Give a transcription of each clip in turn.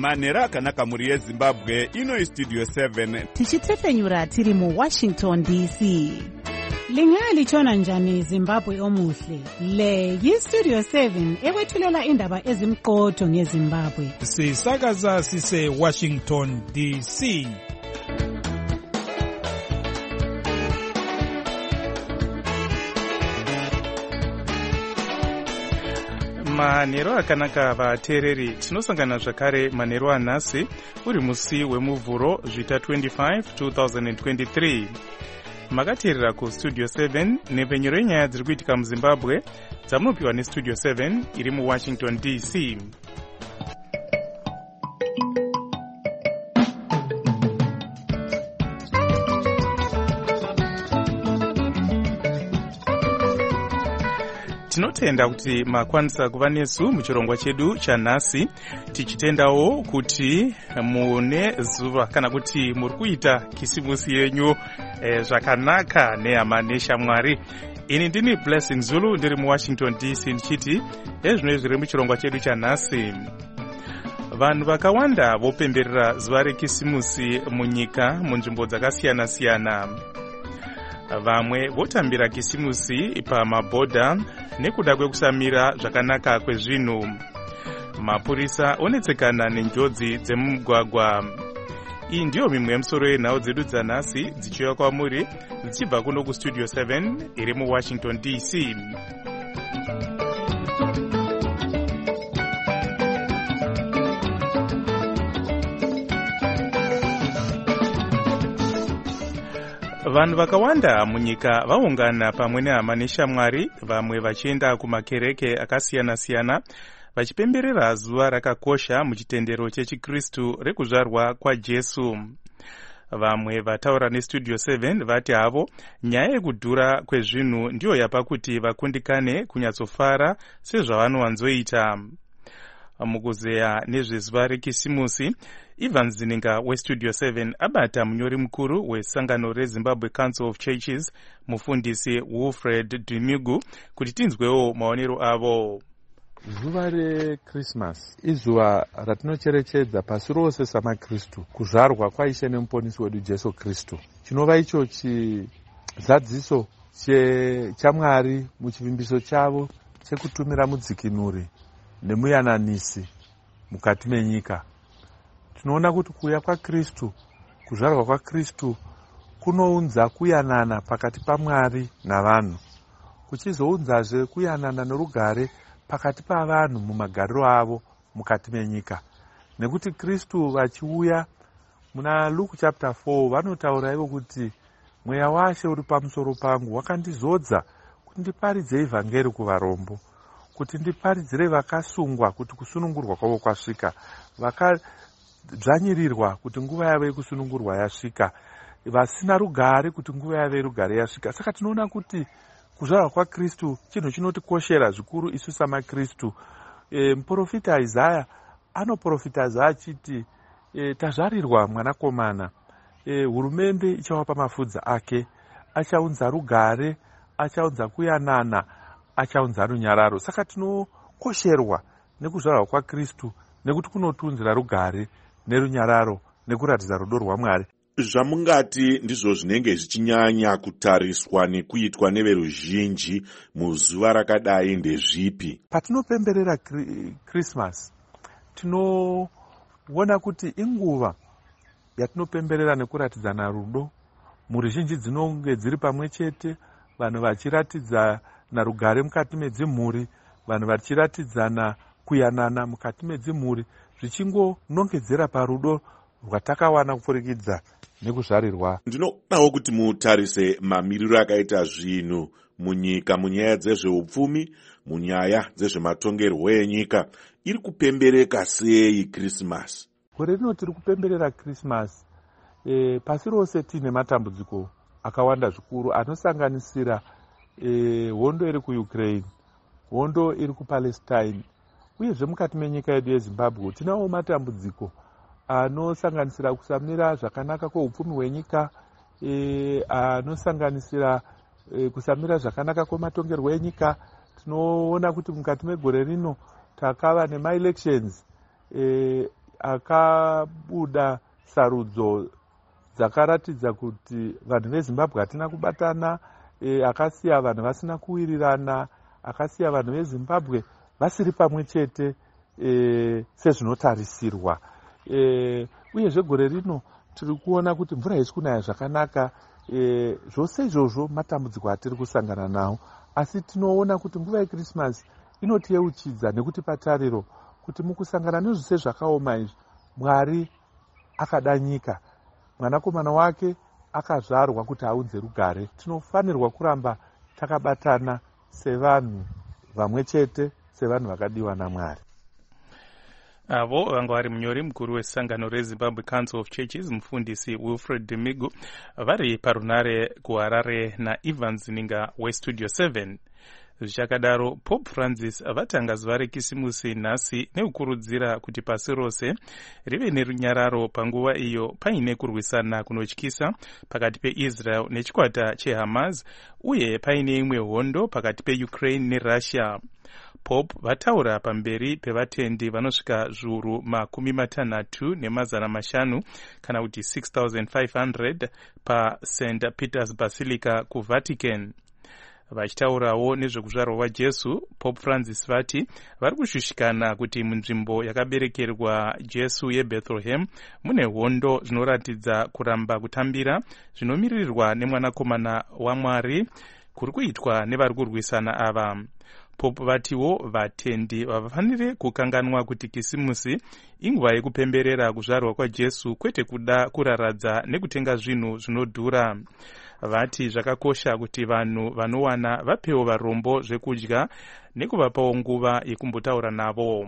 manhero akanaka mhuri yezimbabwe. Ino Studio 7 tichitefenyura tiri muWashington DC. Lingalitshona njani Zimbabwe omuhle? Le yiStudio 7 ekwethulela indaba ezimqotho ngeZimbabwe. Sisakaza sise Washington DC. Manhero akanaka vateereri, tinosangana zvakare manhero anhasi uri musi wemuvhuro zvita 25 2023. Makateerera kuStudio 7 nepfenyuro yenyaya dziri kuitika muZimbabwe dzamunopiwa neStudio 7 iri muWashington DC. Tinotenda kuti makwanisa kuva nesu muchirongwa chedu chanhasi, tichitendawo kuti mune zuva kana kuti muri kuita kisimusi yenyu zvakanaka nehama neshamwari. Ini ndini Blessing Zulu ndiri muWashington DC ndichiti ezvino zviri muchirongwa chedu chanhasi. Vanhu vakawanda vopemberera zuva rekisimusi munyika munzvimbo dzakasiyana-siyana. Vamwe votambira kisimusi pamabhodha nekuda kwekusamira zvakanaka kwezvinhu. Mapurisa onetsekana nenjodzi dzemumugwagwa. Iyi ndiyo mimwe yemusoro yenhau dzedu dzanhasi dzichiuya kwamuri dzichibva kuno kuStudio 7 iri muWashington DC. Vanhu vakawanda munyika vaungana pamwe nehama neshamwari, vamwe vachienda kumakereke akasiyana-siyana vachipemberera zuva rakakosha muchitendero chechiKristu rekuzvarwa kwaJesu. Vamwe vataura neStudio 7 vati havo nyaya yekudhura kwezvinhu ndiyo yapa kuti vakundikane kunyatsofara sezvavanowanzoita. Mukuzeya nezvezuva rekisimusi, Ivan Zininga weStudio 7 abata munyori mukuru wesangano reZimbabwe Council of Churches, mufundisi Wilfred Dimigu, kuti tinzwewo maonero avo. Zuva reChristmas izuva ratinocherechedza pasi rose samaKristu kuzvarwa kwaishe nemuponesi wedu Jesu Kristu, chinova icho chizadziso chaMwari muchivimbiso chavo chekutumira mudzikinuri nemuyananisi mukati menyika. Tinoona kuti kuuya kwaKristu, kuzvarwa kwaKristu kunounza kuyanana pakati paMwari navanhu, kuchizounzazve kuyanana norugare pakati pavanhu mumagariro avo mukati menyika. Nekuti Kristu vachiuya muna Luke chapter 4 vanotaura ivo kuti mweya waShe uri pamusoro pangu, wakandizodza kuti ndiparidze ivhangeri kuvarombo, kuti ndiparidzire vakasungwa kuti kusunungurwa kwavo kwasvika, vakadzvanyirirwa kuti nguva yavo yekusunungurwa yasvika, vasina rugare kuti nguva yavo yerugare yasvika. Saka tinoona kuti kuzvarwa kwaKristu chinhu chinotikoshera zvikuru isu samaKristu. Muprofita Isaya anoprofitaza achiti tazvarirwa mwanakomana, hurumende ichawapa mafudza ake, achaunza rugare, achaunza kuyanana, achaunza runyararo. Saka tinokosherwa nekuzvarwa kwaKristu nekuti kunotiunzira rugare nerunyararo nekuratidza rudo rwaMwari. Zvamungati ndizvo zvinenge zvichinyanya kutariswa nekuitwa neveruzhinji muzuva rakadai ndezvipi? Patinopemberera Christmas tinoona kuti inguva yatinopemberera nekuratidzana rudo. Mhuri zhinji dzinonge dziri pamwe chete, vanhu vachiratidzana rugare mukati medzimhuri, vanhu vachiratidzana kuyanana mukati medzimhuri, zvichingonongedzera parudo rwatakawana kupfurikidza nekuzvarirwa. Ndinodawo kuti mutarise mamiriro akaita zvinhu munyika munyaya dzezveupfumi, munyaya dzezvematongerwo enyika. Iri kupembereka sei Christmas? Gore rino tiri kupemberera Christmas. Pasi rose tine matambudziko akawanda zvikuru anosanganisira hondo iri kuUkraine, hondo iri kuPalestine, uyezve mukati menyika yedu yeZimbabwe tinawo matambudziko anosanganisira kusamira zvakanaka kweupfumi hwenyika, anosanganisira kusamira zvakanaka kwematongerwo enyika. Tinoona kuti mukati megore rino takava nemaelections akabuda sarudzo dzakaratidza kuti vanhu vezimbabwe hatina kubatana, akasiya vanhu vasina kuwirirana, akasiya vanhu vezimbabwe vasiri pamwe chete sezvinotarisirwa. Uyezve gore rino tiri kuona kuti mvura haisi kunaya zvakanaka. Zvose izvozvo matambudziko atiri kusangana nawo, asi tinoona kuti nguva yekrisimasi inotiyeuchidza nekutipa tariro kuti mukusangana nezvose zvakaoma izvi, Mwari akada nyika, mwanakomana wake akazvarwa kuti aunze rugare. Tinofanirwa kuramba takabatana sevanhu vamwe chete, sevanhu vakadiwa naMwari. Avo vanga vari munyori mukuru wesangano reZimbabwe Council of Churches, mufundisi Wilfred Demigu, vari parunare kuHarare naEvans Ninga weStudio 7. Zvichakadaro, Pope Francis vatanga zuva rekisimusi nhasi nekukurudzira kuti pasi rose rive nerunyararo panguva iyo paine kurwisana kunotyisa pakati peIsrael nechikwata cheHamas, uye paine imwe hondo pakati peUkraine neRussia. Pope vataura pamberi pevatendi vanosvika zviuru 65 kana kuti 6,500 paSt Peter's Basilica kuVatican. Vachitaurawo nezvekuzvarwa kwaJesu, Pope Francis vati vari kushushikana kuti munzvimbo yakaberekerwa Jesu yeBethlehem mune hondo zvinoratidza kuramba kutambira zvinomirirwa nemwanakomana waMwari kuri kuitwa nevari kurwisana ava. Pope vatiwo vatendi vavafanire kukanganwa kuti kisimusi inguva yekupemberera kuzvarwa kwaJesu, kwete kuda kuraradza nekutenga zvinhu zvinodhura. Vati zvakakosha kuti vanhu vanowana vapewo varombo zvekudya nekuvapawo nguva yekumbotaura navo.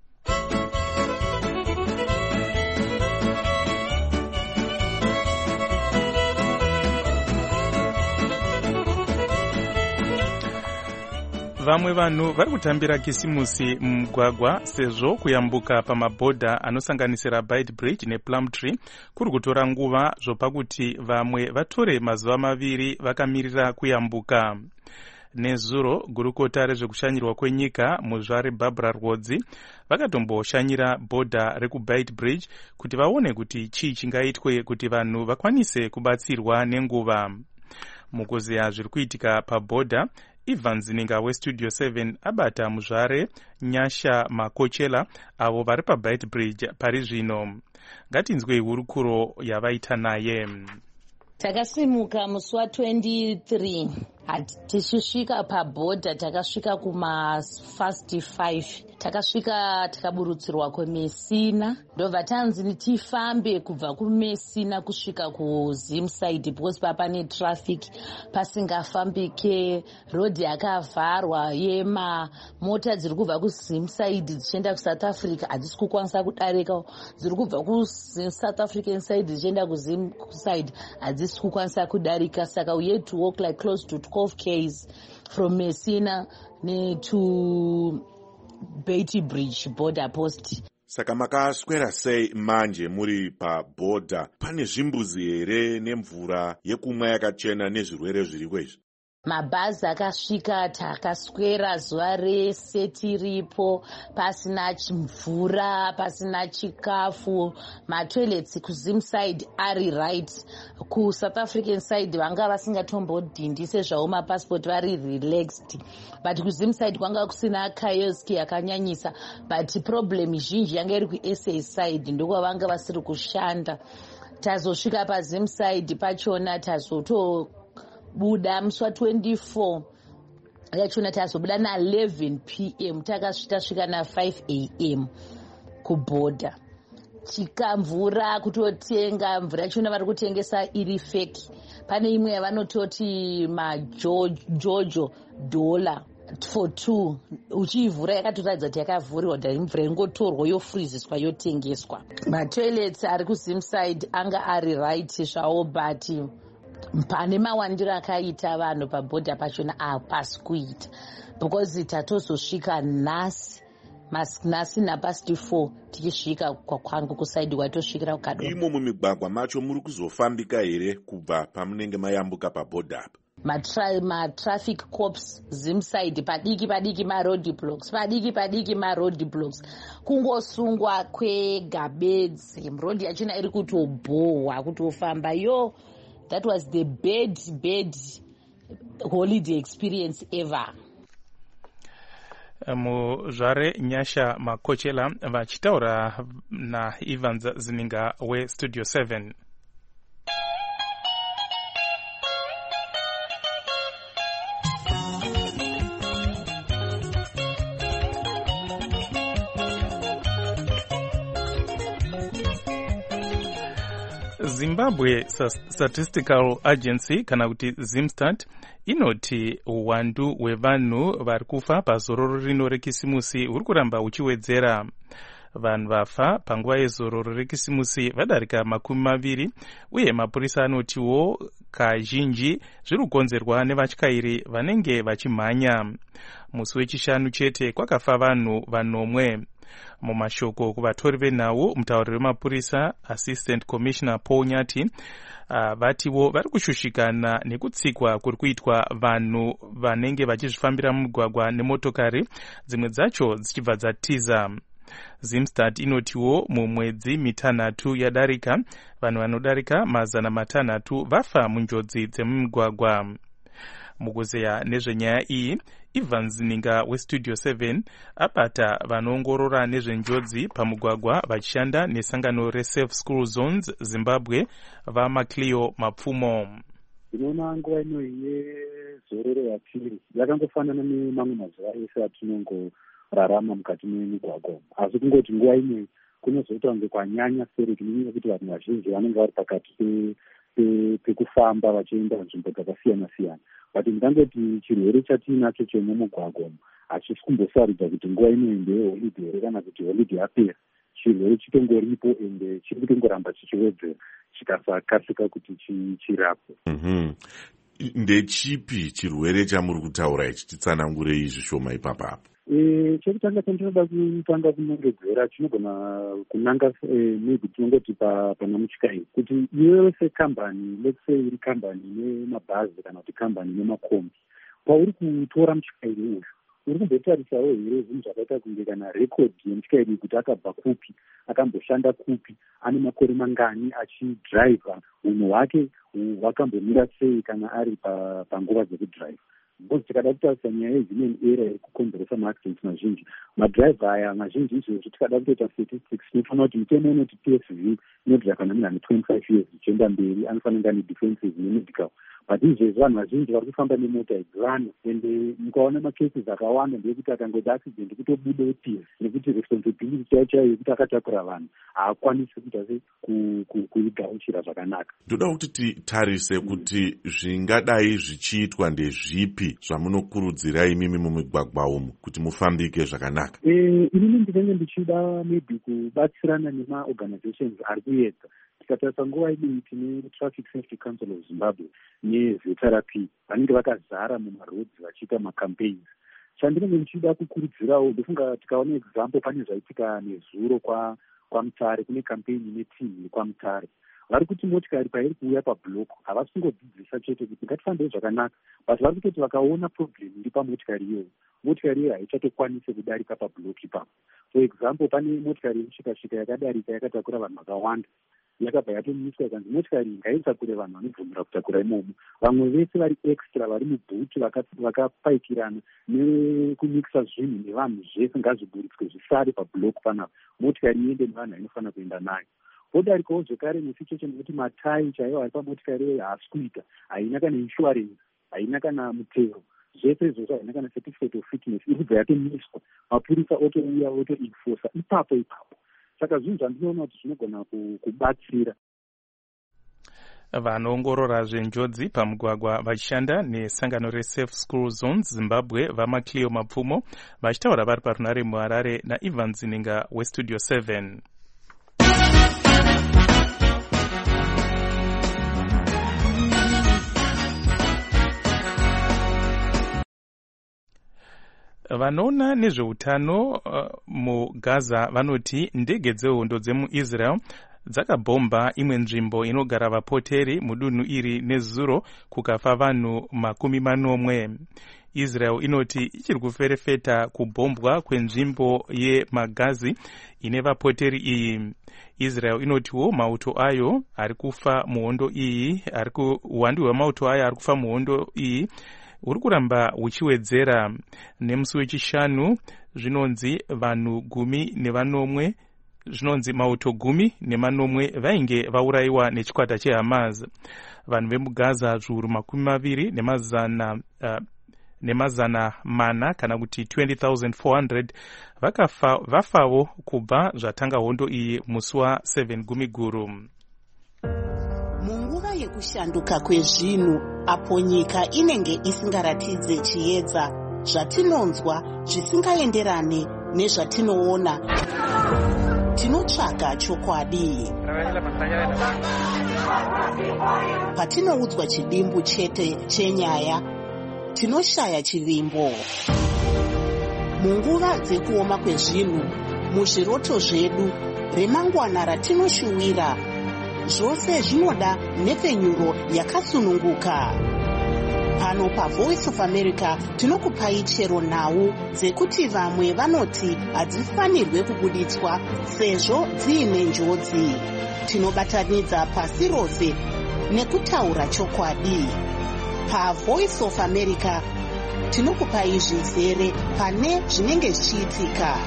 Vamwe vanhu vari kutambira kisimusi mumugwagwa sezvo kuyambuka pamabhodha anosanganisira Byte Bridge nePlumtree kuri kutora nguva zvopakuti vamwe vatore mazuva 2 vakamirira kuyambuka. Nezuro, gurukota rezvekushanyirwa kwenyika muzvare Barbara Rwodzi vakatomboshanyira bhodha rekuByte Bridge kuti vaone kuti chii chingaitwe kuti vanhu vakwanise kubatsirwa nenguva. Mukuziya zviri kuitika pabhodha, Evans Ninga weStudio 7 abata muzvare Nyasha Makochela avo vari paByte Bridge pari zvino. Ngatinzwe hurukuro yavaita naye. Takasimuka musi wa23 tichisvika pabhodha, takasvika kumafasti 5, takasvika takaburutsirwa kuMessina. ndobva tanzi tifambe kubva kuMessina kusvika kuZimside because papane traffic pasingafambike, rodhi yakavharwa yemamota dziri kubva kuZimside dzichienda kuSouth Africa hadzisi kukwanisa kudarika, dziri kubva kuSouth African side dzichienda kuZimside hadzisi kukwanisa kudarika. Saka we had to walk like close to 12 km from Messina to Byte Bridge border post. Saka makaswera sei manje muri pabhodha? Pane zvimbuzi here nemvura yekumwa yakachena nezvirwere zviriko izvi? Mabhazi akasvika, takaswera zuva rese tiripo, pasina mvura, pasina chikafu. Matoilets kuZimside ari right, kuSouth African side vanga vasingatombodhindi sezvavo mapassport vari relaxed, but kuZimside kwanga kusina kiosk yakanyanyisa, but problem zhinji yanga iri kuSA side ndokwa vanga vasiri kushanda. Tazosvika paZimside pachona tazotobuda musi wa24 yachona, tazobuda na11 PM takasvika na5 AM kubhodha. Chikamvura kutotenga mvura yachona vari kutengesa iri feki. Pane imwe yavanototi majojo dollar for 2, uchivhura yakatoratidza kuti yakavhurirwa, kuti mvura ingotorwa yofriziswa yotengeswa. Matoilets ari kuZimside anga ari right zvawo, but pane mawandiro akaita vanhu pabhodha pachona hapasi kuita, because tatozosvika nhasi napasti 4 tichisvika kwakwangu kusaidi kwatosvikira kukadwa. Imo mumigwagwa macho muri kuzofambika here kubva pamunenge mayambuka pabhodha apa? matraffic cops zimside padiki maroad blocks kungosungwa kwegabedzi road yachina iri kutobhohwa kutofamba that was the bad holiday experience ever. Muzvare Nyasha Makochela vachitaura naIvans Zininga weStudio 7. Zimbabwe Statistical Agency kana kuti Zimstat inoti uwandu hwevanhu vari kufa pazororo rino rekisimusi huri kuramba uchiwedzera. Vanhu vafa panguva yezororo rekisimusi vadarika 20 uye mapurisa anotiwo kazhinji zviri kukonzerwa nevatyairi vanenge vachimhanya. Musi wechishanu chete kwakafa vanhu 9. Mumashoko kuvatori venhau, mutauriri wemapurisa Assistant Commissioner Paul Nyati vatiwo vari kushushikana nekutsikwa kuri kuitwa vanhu vanenge vachizvifambira mumugwagwa nemotokari, dzimwe dzacho dzichibva dzatiza. Zimstat inotiwo mumwedzi 3 yadarika vanhu vanodarika 600 vafa munjodzi dzemumugwagwa. Mukuzeya nezvenyaya iyi, Ivan Zininga weStudio 7 abata vanoongorora nezvenjodzi pamugwagwa vachishanda nesangano reSafe School Zones Zimbabwe vaMacleo Mapfumo. Ndinoona nguva ino yezororo yapiri yakangofanana nemamwe mazuva ese atinongorarama mukati memugwagwa, asi kungoti nguva ino kunozoita kunge kwanyanya seri kunyanya kuti vanhu vazhinji vanenge vari pakati pekufamba vachienda nzvimbo dzakasiyana siyana. But ndangoti chirwere chatiinacho chemumugwagwa hachisi kumbosaridza kuti nguva ino ndeyeholidhe here kana kuti holidhe yapera. Chirwere chitongoripo ende chiri kutongoramba chichiwedzera chikasakasika kuti chirapwe. Ndechipi chirwere chamuri kutaura ichi? Titsanangurei zvishoma ipapapo. Chekutanga chandinoda kutanga kunongedzera chinogona kunanga maybe tinongoti pana mutyai kuti iwewe sekambani, let's say iri kambani nemabhazi kana kuti kambani nemakombi, pauri kutora mutyairi uyu uri kumbotarisawo here zvinhu zvakaita kunge kana rekodhi yemutyairi kuti akabva kupi, akamboshanda kupi, ane makore mangani achidhiraivha, unhu hwake hwakambomira sei kana ari panguva dzekudhiraivha. Because tikada kutarisa nyaya yehuman error iri kukonzeresa maaccidents mazhinji, madhiraivha aya mazhinji izvozvo tikada kutoita statistics tinofanira kuti mutemo unoti PSV inoti kana munhu ane 25 years zvichienda mberi anofanira kunge ane defensive nemedical. But izvezvo vanhu vazhinji vari kufamba nemota idzivana, ende mukaona macases akawanda ndeyekuti akangoita accident kutobuda PS nekuti responsibility chaiyo chaiyo yekuti akatakura vanhu haakwanisi kuita sei kuigauchira zvakanaka. Ndoda kuti titarise kuti zvingadai zvichiitwa ndezvipi zvamunokurudzira imimi mumigwagwa umu kuti mufambike zvakanaka. Inini ndinenge ndichida maybe kubatsirana nemaorganizations ari kuedza. Tikatarisa nguva ino tine Traffic Safety Council of Zimbabwe neVeteraP vanenge vakazara mumaroads vachiita macampaigns. Chandinenge ndichida kukurudzirawo, ndofunga tikaona example pane zvaitika nezuro kwaMutare, kune campaign netimu yekwamutare. Vari kuti motikari pairi kuuya pablock havasi kungodzidzisa chete kuti ngatifambei zvakanaka, but vari kutoti vakaona problem iri pamotikari iyoyo, motikari iyoyo haichatokwanise kudarika pablock ipapo. For example, pane motikari yemushikashika yakadarika yakatakura vanhu vakawanda, yakabva yatomiswa ikanzi motikari ngaitakure vanhu vanobvumira kutakura imomo. Vamwe vese vari extra vari mubhuti vakapaikirana nekumikisa zvinhu nevanhu zvese ngazviburitswe zvisare pablock panapa, motikari iende nevanhu vainofanira kuenda nayo. Podarikawo zvekare nesituation yekuti matai chaiwo ari pamotikari iyoyo haasi kuita, haina kana insurance, haina kana mutero, zvese izvozvo haina kana certificate of fitness, iri kubva yatomiswa, mapurisa otouya otoenforsa ipapo. Saka zvinhu zvandinoona kuti zvinogona kubatsira. Vanoongorora zvenjodzi pamugwagwa vachishanda nesangano reSafe School Zones Zimbabwe vaMacleo Mapfumo vachitaura vari parunare muHarare naIvan Zininga weStudio 7. Vanoona nezveutano muGaza vanoti ndege dzehondo dzemuIsrael dzakabhomba imwe nzvimbo inogara vapoteri mudunhu iri nezuro kukafa vanhu 40. Israel inoti ichiri kuferefeta kubhombwa kwenzvimbo yemagazi ine vapoteri iyi. Israel inotiwo mauto ayo ari kufa muhondo iyi, uwandu hwemauto ayo ari kufa muhondo iyi uri kuramba huchiwedzera. Nemusi wechishanu zvinonzi vanhu 10 zvinonzi mauto 10 vainge vaurayiwa nechikwata cheHamas. Vanhu vemugaza zviuru 20 nemazana mana kana kuti 20,400 vafawo kubva zvatanga hondo iyi musi wa7 gumiguru. Munguva yekushanduka kwezvinhu, apo nyika inenge isingaratidze chiedza, zvatinonzwa zvisingaenderane nezvatinoona, tinotsvaga chokwadi. Patinoudzwa chidimbu chete chenyaya, tinoshaya chivimbo. Munguva dzekuoma kwezvinhu, muzviroto zvedu, remangwana ratinoshuwira, zvose zvinoda nhepfenyuro yakasununguka. Pano paVoice of America tinokupai chero nhau dzekuti vamwe vanoti hadzifanirwe kubuditswa sezvo dziine njodzi. Tinobatanidza pasi rose nekutaura chokwadi. PaVoice of America tinokupai zvizere pane zvinenge zvichiitika.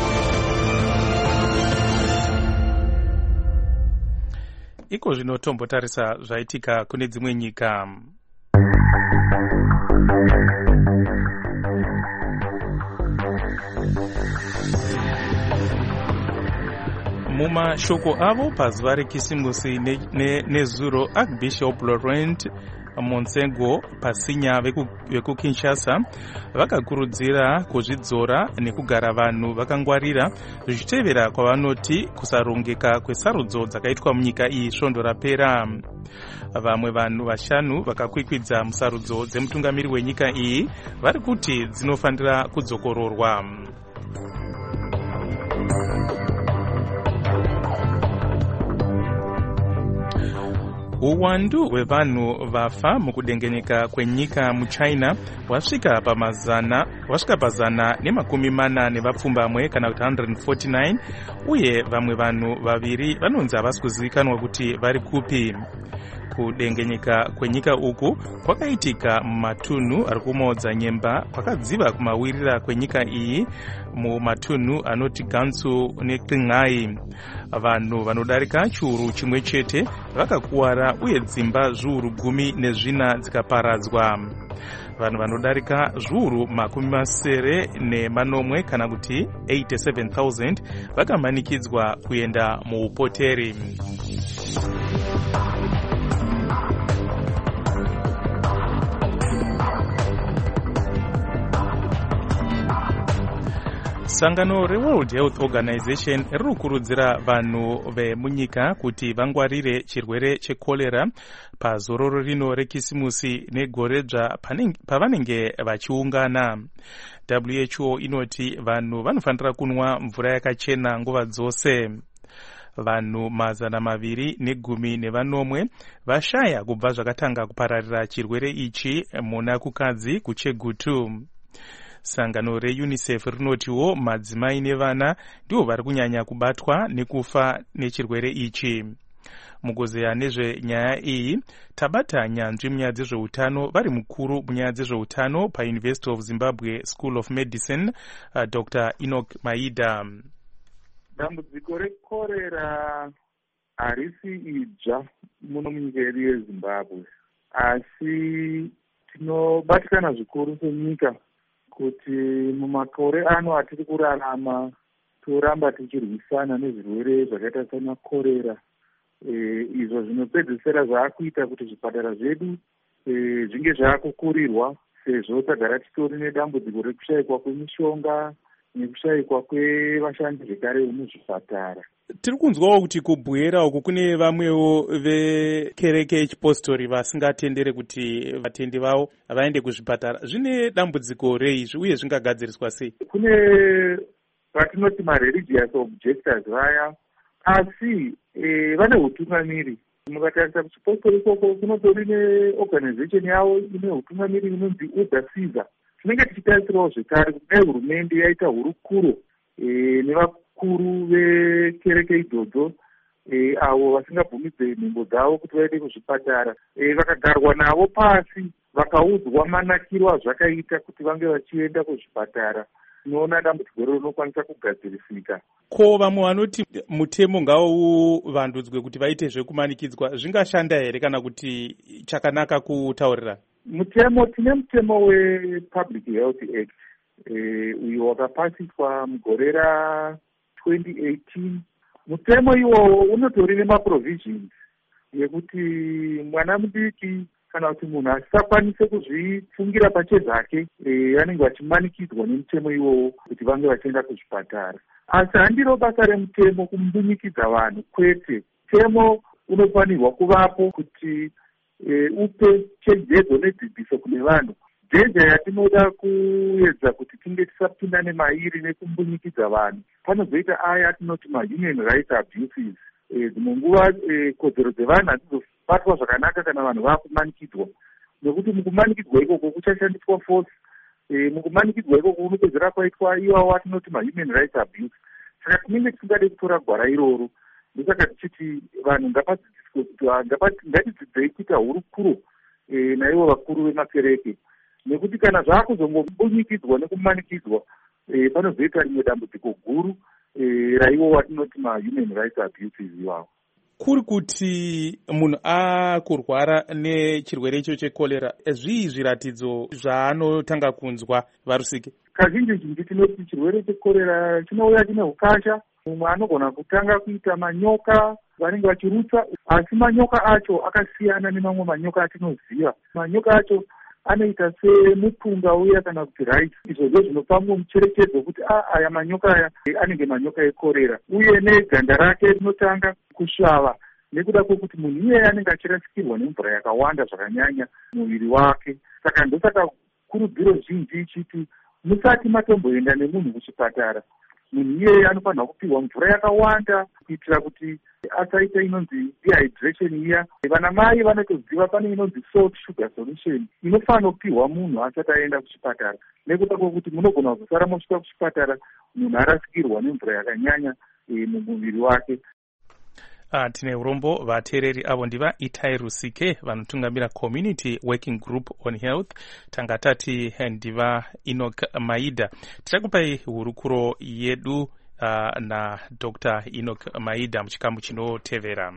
Iko zvinotombotarisa zvaitika kune dzimwe nyika. Mumashoko avo pazuva rekisimusi nezuro, Archbishop Laurent Monsengo Pasinya veku Kinshasa vakakurudzira kuzvidzora nekugara vanhu vakangwarira zvichitevera kwavanoti kusarongeka kwesarudzo dzakaitwa munyika iyi svondo rapera. Vamwe vanhu 5 vakakwikwidza musarudzo dzemutungamiri wenyika iyi vari kuti dzinofanira kudzokororwa. Uwandu hwevanhu vafa mukudengenyeka kwenyika muChina wasvika pazana ne40 nevapfumbamwe kana kuti 149, uye vamwe vanhu 2 vanonzi havasi kuzivikanwa kuti vari kupi. Kudengenyeka kwenyika uku kwakaitika mumatunhu ari kumaodza nyemba kwakadziva kumawirira kwenyika iyi mumatunhu anoti Gansu neQinghai. Vanhu vanodarika chiuru chimwe chete vakakuwara uye dzimba zviuru 14 dzikaparadzwa. Vanhu vanodarika zviuru 80 kana kuti 87,000 vakamanikidzwa kuenda muupoteri. Sangano reWorld Health Organization riri kukurudzira vanhu vemunyika kuti vangwarire chirwere chekolera pazororo rino rekisimusi negoredzva pavanenge vachiungana. WHO inoti vanhu vanofanira kunwa mvura yakachena nguva dzose. Vanhu 210 vashaya kubva zvakatanga kupararira chirwere ichi muna kukadzi kuChegutu. Sangano reUNICEF rinotiwo madzimai nevana ndivo vari kunyanya kubatwa nekufa nechirwere ichi. Mugozeya nezvenyaya iyi tabata nyanzvi munyaya dzezveutano vari mukuru munyaya dzezveutano paUniversity of Zimbabwe School of Medicine, Dr. Enoch Maida. Dambudziko rekorera harisi idzva muno munyika yedu yeZimbabwe, asi tinobatikana zvikuru senyika kuti mumakore ano atiri kurarama toramba tichirwisana nezvirwere zvakaita sana korera, izvo zvinopedzisira zvaakuita kuti zvipatara zvedu zvinge zvaakukurirwa, sezvo tagara titori nedambudziko rekushayikwa kwemishonga nekushayikwa kwevashandi zvekare vemuzvipatara. Tiri kunzwawo kuti kubwera uku kune vamwewo vekereke yechipostori vasingatendere kuti vatendi vavo vaende kuzvipatara. Zvine dambudziko reizvi uye zvingagadziriswa sei? Kune vatinoti mareligious objectors vaya asi vane utungamiri. Mukatarisa kuchipostori ikoko kunotori neorganization yavo ine utungamiri inonzi Order Caesar. Tinenge tichitarisirawo zvekare kuti dai hurumende yaita hurukuro nevakuru vekereke idzodzo avo vasingabvumidze nhembo dzavo kuti vaende kuzvipatara, vakagarwa navo pasi vakaudzwa manakiro azvakaita kuti vange vachienda kuzvipatara, tinoona dambudziko rinokwanisa kugadzirisika. Ko vamwe vanoti mutemo ngauvandudzwe kuti vaite zvekumanikidzwa, zvingashanda here kana kuti chakanaka kutaurira? Mutemo, tine mutemo wePublic Health Act uyo wakapasiswa mugore ra2018. Mutemo iwowo unotori nemaprovisions yekuti mwana mudiki kana kuti munhu asisakwanise kuzvifungira pachezvake vanenge vachimanikidzwa nemutemo iwowo kuti vange vachienda kuzvipatara. Asi handiro basa remutemo kumbunyikidza vanhu, kwete. Mutemo unofanirwa kuvapo kuti upe chenjedzo nedzidziso kune vanhu. Dhenja yatinoda kuedza kuti tinge tisapinda nemairi nekumbunyikidza vanhu, panozoita aya atinoti mahuman rights abuses. Dzimwe nguva kodzero dzevanhu hadzizobatwa zvakanaka kana vanhu vakumanikidzwa, nekuti mukumanikidzwa ikoko kuchashandiswa force. Mukumanikidzwa ikoko kunopedzera kwaitwa iwawo atinoti mahuman rights abuse. Saka tinenge tisingade kutora gwara iroro. Ndosaka tichiti vanhu ngapadzidziswe kuti ngatidzidzei kuita hurukuro naivo vakuru vemakereke, nekuti kana zvakuzongobunyikidzwa nekumanikidzwa panozoita rimwe dambudziko guru raivo vatinoti mahuman rights abuses iwawo. Kuri kuti munhu akurwara nechirwere icho chekorera, zvii zviratidzo zvaanotanga kunzwa varusike? Kazhinji zhinji tinoti chirwere chekorera chinouya chine ukasha. Mumwe anogona kutanga kuita manyoka vanenge vachirutsa, asi manyoka acho akasiyana nemamwe manyoka atinoziva. Manyoka acho anoita semupunga uya kana kuti rice. Izvo ndizvo zvinopa mumwe mucherechedzo kuti aya manyoka aya anenge manyoka ekorera. Uye neganda rake rinotanga kusvava nekuda kwekuti munhu iyeye anenge achirasikirwa nemvura yakawanda zvakanyanya muviri wake. Saka ndosaka kurudziro zhinji ichiti musati matomboenda nemunhu kuchipatara, munhu iyeye anofanirwa kupihwa mvura yakawanda kuitira kuti asaita inonzi dehydration iya. Vana mai vanotoziva pane inonzi salt sugar solution inofanira kupihwa munhu asati aenda kuchipatara, nekuda kwekuti munogona kuzosara mosvika kuchipatara munhu arasikirwa nemvura yakanyanya mumuviri wake. Tine urombo vateereri avo ndiva Itai Rusike vanotungamira Community Working Group on Health, tanga tati ndiva Enoch Maida. Tichakupai hurukuro yedu na Dr. Enoch Maida muchikamu chinotevera.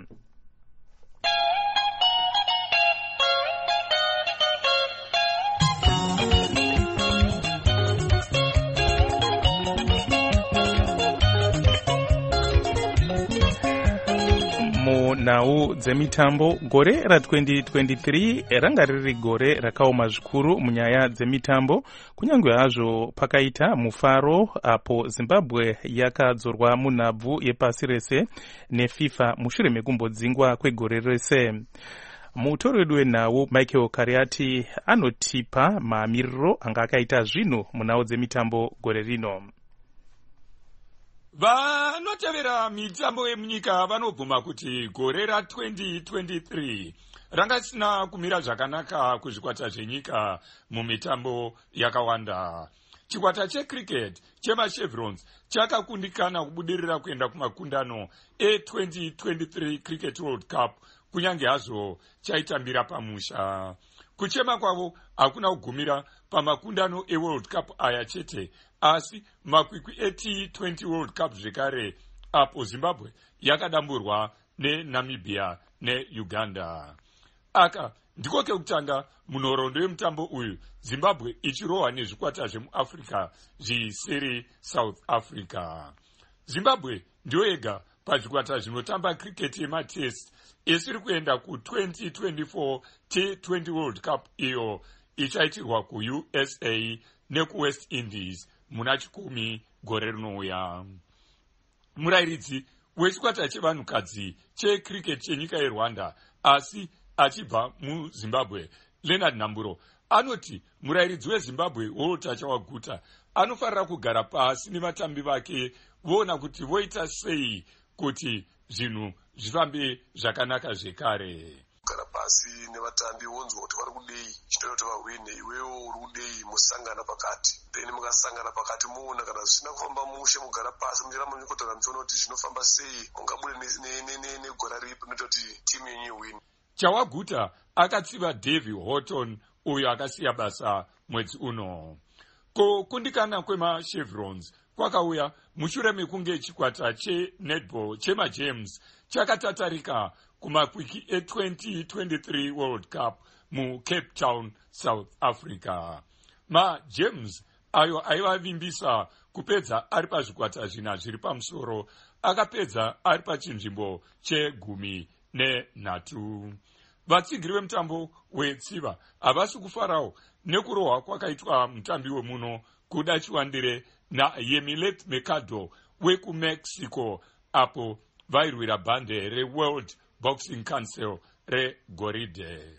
Munhau dzemitambo, gore ra2023 ranga riri gore rakaoma zvikuru munyaya dzemitambo, kunyange hazvo pakaita mufaro apo Zimbabwe yakadzorwa munhabvu yepasi rese neFIFA mushure mekumbodzingwa kwegore rese. Mutori wedu wenhau Michael Kariati anotipa maamiriro anga akaita zvinhu munhau dzemitambo gore rino. Vanotevera mitambo yemunyika vanobvuma kuti gore ra2023 ranga risina kumira zvakanaka kuzvikwata zvenyika mumitambo yakawanda. Chikwata checricket chemachevrons chakakundikana kubudirira kuenda kumakundano e2023 Cricket World Cup, kunyange hazvo chaitambira pamusha. Kuchema kwavo hakuna kugumira pamakundano eWorld Cup aya chete, asi makwikwi eT20 World Cup zvekare, apo Zimbabwe yakadamburwa neNamibia neUganda. Aka ndiko kekutanga munhoroondo yemutambo uyu, Zimbabwe ichirohwa nezvikwata zvemuAfrica zvisere South Africa. Zimbabwe ndiyo yega pazvikwata zvinotamba cricket yematest isiri kuenda ku2024 T20 World Cup iyo ichaitirwa kuUSA nekuWest Indies muna chikumi gore rinouya. Murairidzi wechikwata chevanhukadzi checricket chenyika yeRwanda asi achibva muZimbabwe, Leonard Namburo, anoti murairidzi weZimbabwe Walter Chawaguta anofanira kugara pasi nevatambi vake voona kuti voita sei kuti zvinhu zvifambe zvakanaka zvekare. Kugara pasi nevatambi wonzwa kuti vari kudei chinoita kuti vahwine, iwewo uri kudei musangana pakati, then mukasangana pakati muona kana zvisina kufamba mushe mugara pasi muchiramba muchikotora mitsono kuti zvinofamba sei, mungabude negora ripi rinoita kuti timu yenyu iwine. Chawaguta akatsiva Davy Horton uyo akasiya basa mwedzi uno. Kukundikana kwemachevrons kwakauya mushure mekunge chikwata chenetball chemajames chakatatarika kumakwiki e2023 World Cup muCape Town, South Africa. MaJames ayo aivavimbisa kupedza ari pazvikwata zvina zviri pamusoro akapedza ari pachinzvimbo che13. Vatsigiri vemutambo wetsiva havasi kufarawo nekurohwa kwakaitwa mutambi wemuno kuda chiwandire naYemilet Mercado wekumexico apo vairwira bhande reWorld Boxing Council regoridhe.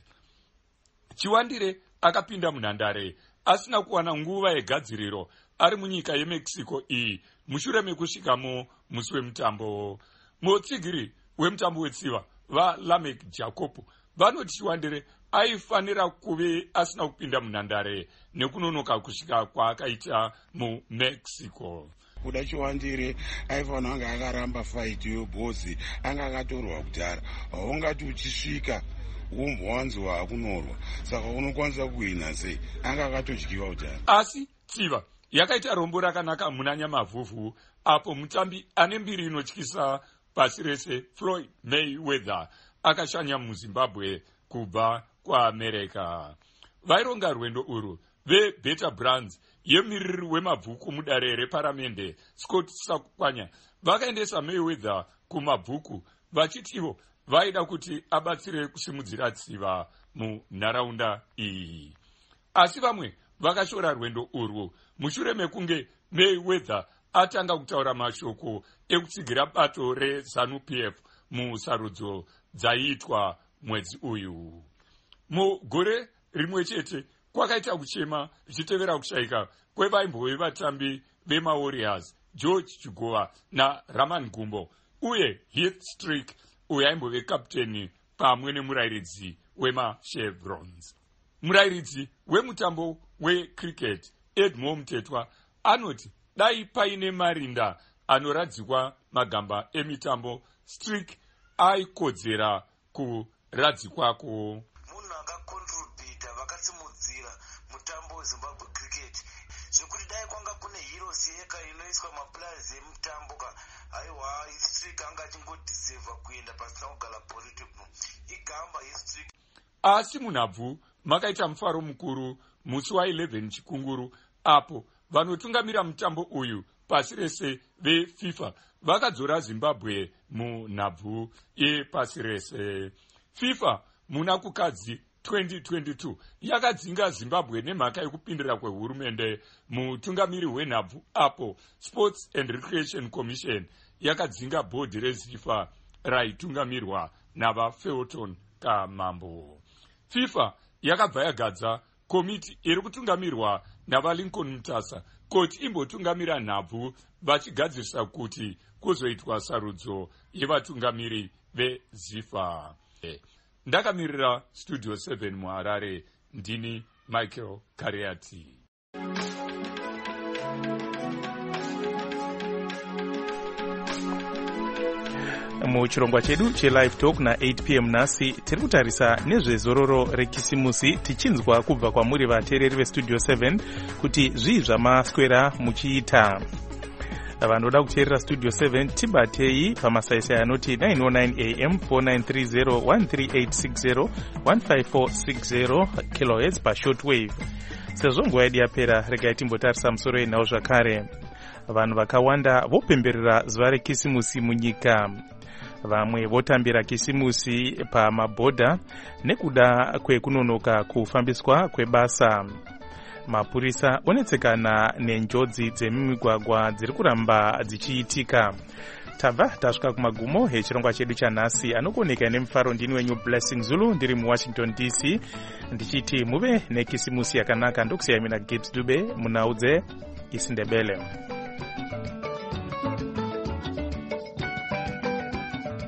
Chiwandire akapinda munhandare asina kuwana nguva yegadziriro ari munyika yemexico iyi mushure mekusvikamo musi wemutambo. Mutsigiri wemutambo wetsiva vaLamek Jacob vanoti Chiwandire aifanira kuve asina kupinda munhandare nekunonoka kusvika kwaakaita mumexico. Kuda Chiwandire aifanira anga akaramba fight yebhozi anga akatorwa kudhara, haungati uchisvika umbwanzwa akunorwa, saka unokwanisa kuhina sei, anga akatodyiwa kudhara. Asi tsiva yakaita rombo rakanaka muna Nyamavhuvhu apo mutambi ane mbiri inotyisa pasi rese Floyd Mayweather akashanya muZimbabwe kubva kuAmerika. Vaironga rwendo urwu veBeta Brands yemumiriri wemabhuku mudare reparamende Scott Sakwanya vakaendesa Mayweather kumabhuku vachitivo vaida kuti abatsire kusimudzira tsiva munharaunda iyi. Asi vamwe vakashora rwendo urwu mushure mekunge Mayweather atanga kutaura mashoko ekutsigira bato reZANU-PF musarudzo dzaiitwa mwedzi uyu. Mugore rimwe chete kwakaita kuchema zvichitevera kushayika kwevaimbo vatambi vemaWarriors George Chigova naRaman Gumbo uye Heath Strick uyo aimbove kapteni pamwe nemurairidzi wemachevrons. Murairidzi wemutambo wecricket Edmond Mtetwa anoti dai paine marinda anoradzikwa magamba emitambo Strick aikodzera kuradzikwako. Munhu akakontribhuta vakasimudzira mutambo weZimbabwe cricket zvekuti dai kwanga kune heroes yeka inoiswa maplayers emutambo aiwa Strick anga achingodhisevha kuenda pasina kugara political igamba Strick. Asi munhabvu makaita mufaro mukuru musi wa11 chikunguru apo vanotungamira mutambo uyu pasi rese veFIFA vakadzora Zimbabwe munhabvu yepasi rese. FIFA muna kukadzi 2022 yakadzinga Zimbabwe nemhaka yekupindira kwehurumende mutungamiri hwenhabvu apo Sports and Recreation Commission yakadzinga bhodhi reZIFA raitungamirwa navaFelton Kamambo. FIFA yakabva yagadza komiti iri kutungamirwa navaLincoln Mutasa kuti imbotungamira nhabvu vachigadzirisa kuti kuzoitwa sarudzo yevatungamiri veZIFA. Ndakamirira Studio 7 muHarare, ndini Michael Kariati. Muchirongwa chedu chelive talk na8 p.m. nhasi tiri kutarisa nezvezororo rekisimusi tichinzwa kubva kwamuri vateereri vestudio 7 kuti zvii zvamaswera muchiita. Vanoda kuteerera studio 7 tibatei pamasaisai anoti 909 am 4930 13860 15460 kHz pashortwave. Sezvo nguva yedu yapera regai timbotarisa musoro yenhau zvakare. Vanhu vakawanda vopemberera zuva rekisimusi munyika. Vamwe votambira kisimusi pamabhodha nekuda kwekunonoka kufambiswa kwebasa. Mapurisa onetsekana nenjodzi dzemimigwagwa dziri kuramba dzichiitika. Tabva tasvika kumagumo hechirongwa chedu chanhasi. Anokuoneka nemufaro ndini wenyu Blessing Zulu ndiri muWashington DC ndichiti muve nekisimusi yakanaka. Ndokusiyai mina Gibbs Dube munaudze isindebele.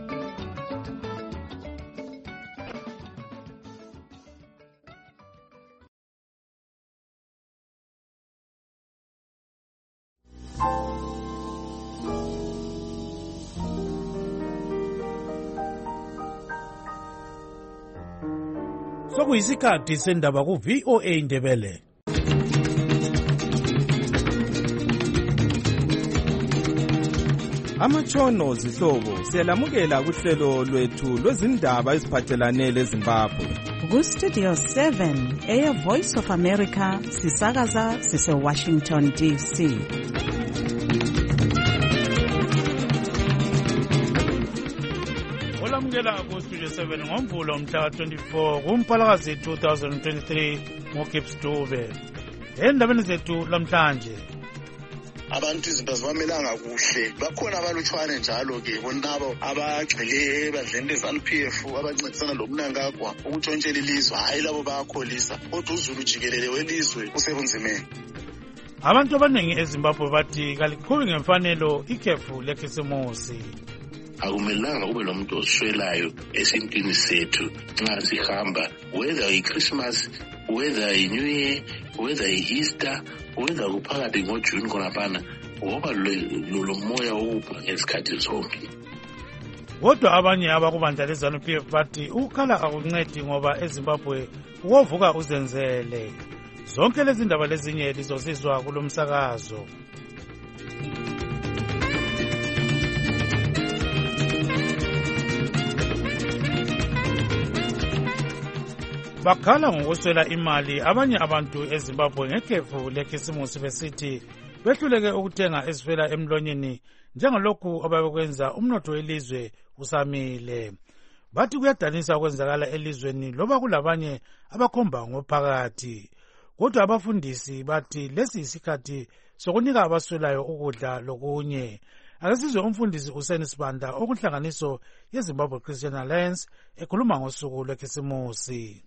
Sokuyisikhathi sendaba ku VOA Indebele. Amatshono zihlobo siyalamukela kuhlelo lwethu lwezindaba eziphathelane leZimbabwe. Ku Studio 7 Air Voice of America sisakaza sise Washington DC. Olamukela ku Studio 7 ngoMvulo mhla 24 kuMpalakazi 2023 ngoGibbs Dube. Endabeni zethu lamhlanje abantu izinto zibamelanga kuhle bakhona abalutshwane njalo ke bonabo abagxile ebandleni leZANU-PF abancedisana lomnankagwa ukutshontshela ilizwe hayi labo bayakholisa kodwa uzulu jikelele welizwe usebunzimeni. Abantu abaningi eZimbabwe bathi kalikhulu ngemfanelo ikhefu lekhisimusi. Akumelanga kube lomuntu oswelayo esintwini sethu nxa sihamba, whether iChristmas, whether iNew Year, whether iEaster, whether kuphakathi ngoJune khonaphana, ngoba lo moya wokupha ngesikhathi sonke. Kodwa abanye abakubandla leZANU-PF bathi ukukhala akuncedi ngoba eZimbabwe uwovuka uzenzele. Zonke lezi ndaba lezinye lizosizwa kulomsakazo. Bakhala ngokuswela imali abanye abantu eZimbabwe ngekhefu lekhisimusi besithi behluleke ukuthenga ezifela emlonyeni njengalokhu ababekwenza umnotho welizwe usamile. Bathi kuyadanisa okwenzakala elizweni loba kulabanye abakhomba ngophakathi. Kodwa abafundisi bathi lesi isikhathi sokunika abaswelayo ukudla lokunye. Akasizwe umfundisi uSeni Sibanda okunhlanganiso yeZimbabwe Christian Alliance ekhuluma ngosuku lwekhisimusi.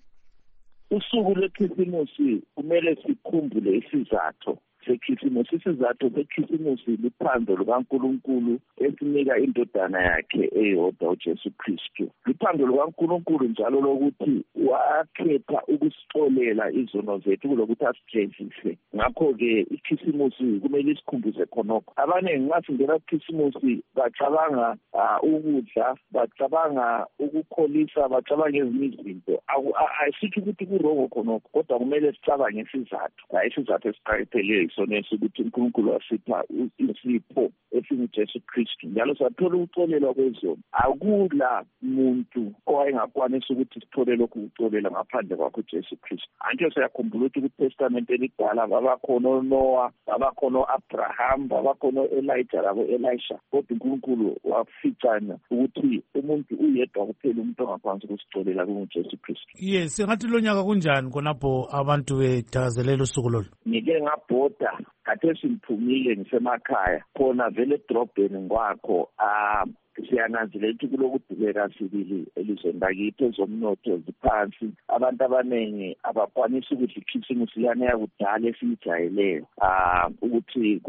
Usuku lwekhisimusi kumele sikhumbule isizathu sekhisimusi. Isizathu sekhisimusi luphando lukaNkulunkulu esinika indodana yakhe eyodwa uJesu Kristu. Luphando lukaNkulunkulu njalo lokuthi wakhetha ukusixolela izono zethu kulokuthi asijezise. Ngakho-ke ikhisimusi kumele isikhumbuze khonokho. Abaningi nxa singena kukhisimusi bacabanga ukudla, bacabanga ukukholisa, bacabanga ezinye izinto. Ayisithi ukuthi kurongo khonokho, kodwa kumele sicabange isizathu. Isizathu esiqakathekileyo isonesi ukuthi uNkulunkulu wasipha isipho esinguJesu Kristu. Njalo sathola ukuxolelwa kwezono. Akula muntu owayengakwanisa ukuthi sithole lokhu ukuxolela ngaphandle kwakho uJesu Kristu. Anke siyakhumbula ukuthi kuTestament elidala babakhona uNoah, babakhona uAbraham, babakhona uElijah labo Elisha. Kodwa uNkulunkulu waficana ukuthi umuntu uyedwa kuphela umuntu ongakwanisa ukusixolela kunguJesu Kristu. Yes, ngathi lo nyaka kunjani khonapho abantu bethakazelela usuku lolu? Ngike ngabhoda kade simphumile ngisemakhaya khona vele edrobheni ngwakho siyananzelela ukuthi kulokudubeka sibili elizweni lakithi, ezomnotho ziphansi, abantu abaningi abakwanisa ukudla ikhisimusi lana yakudala esiyijayeleyo ukuthi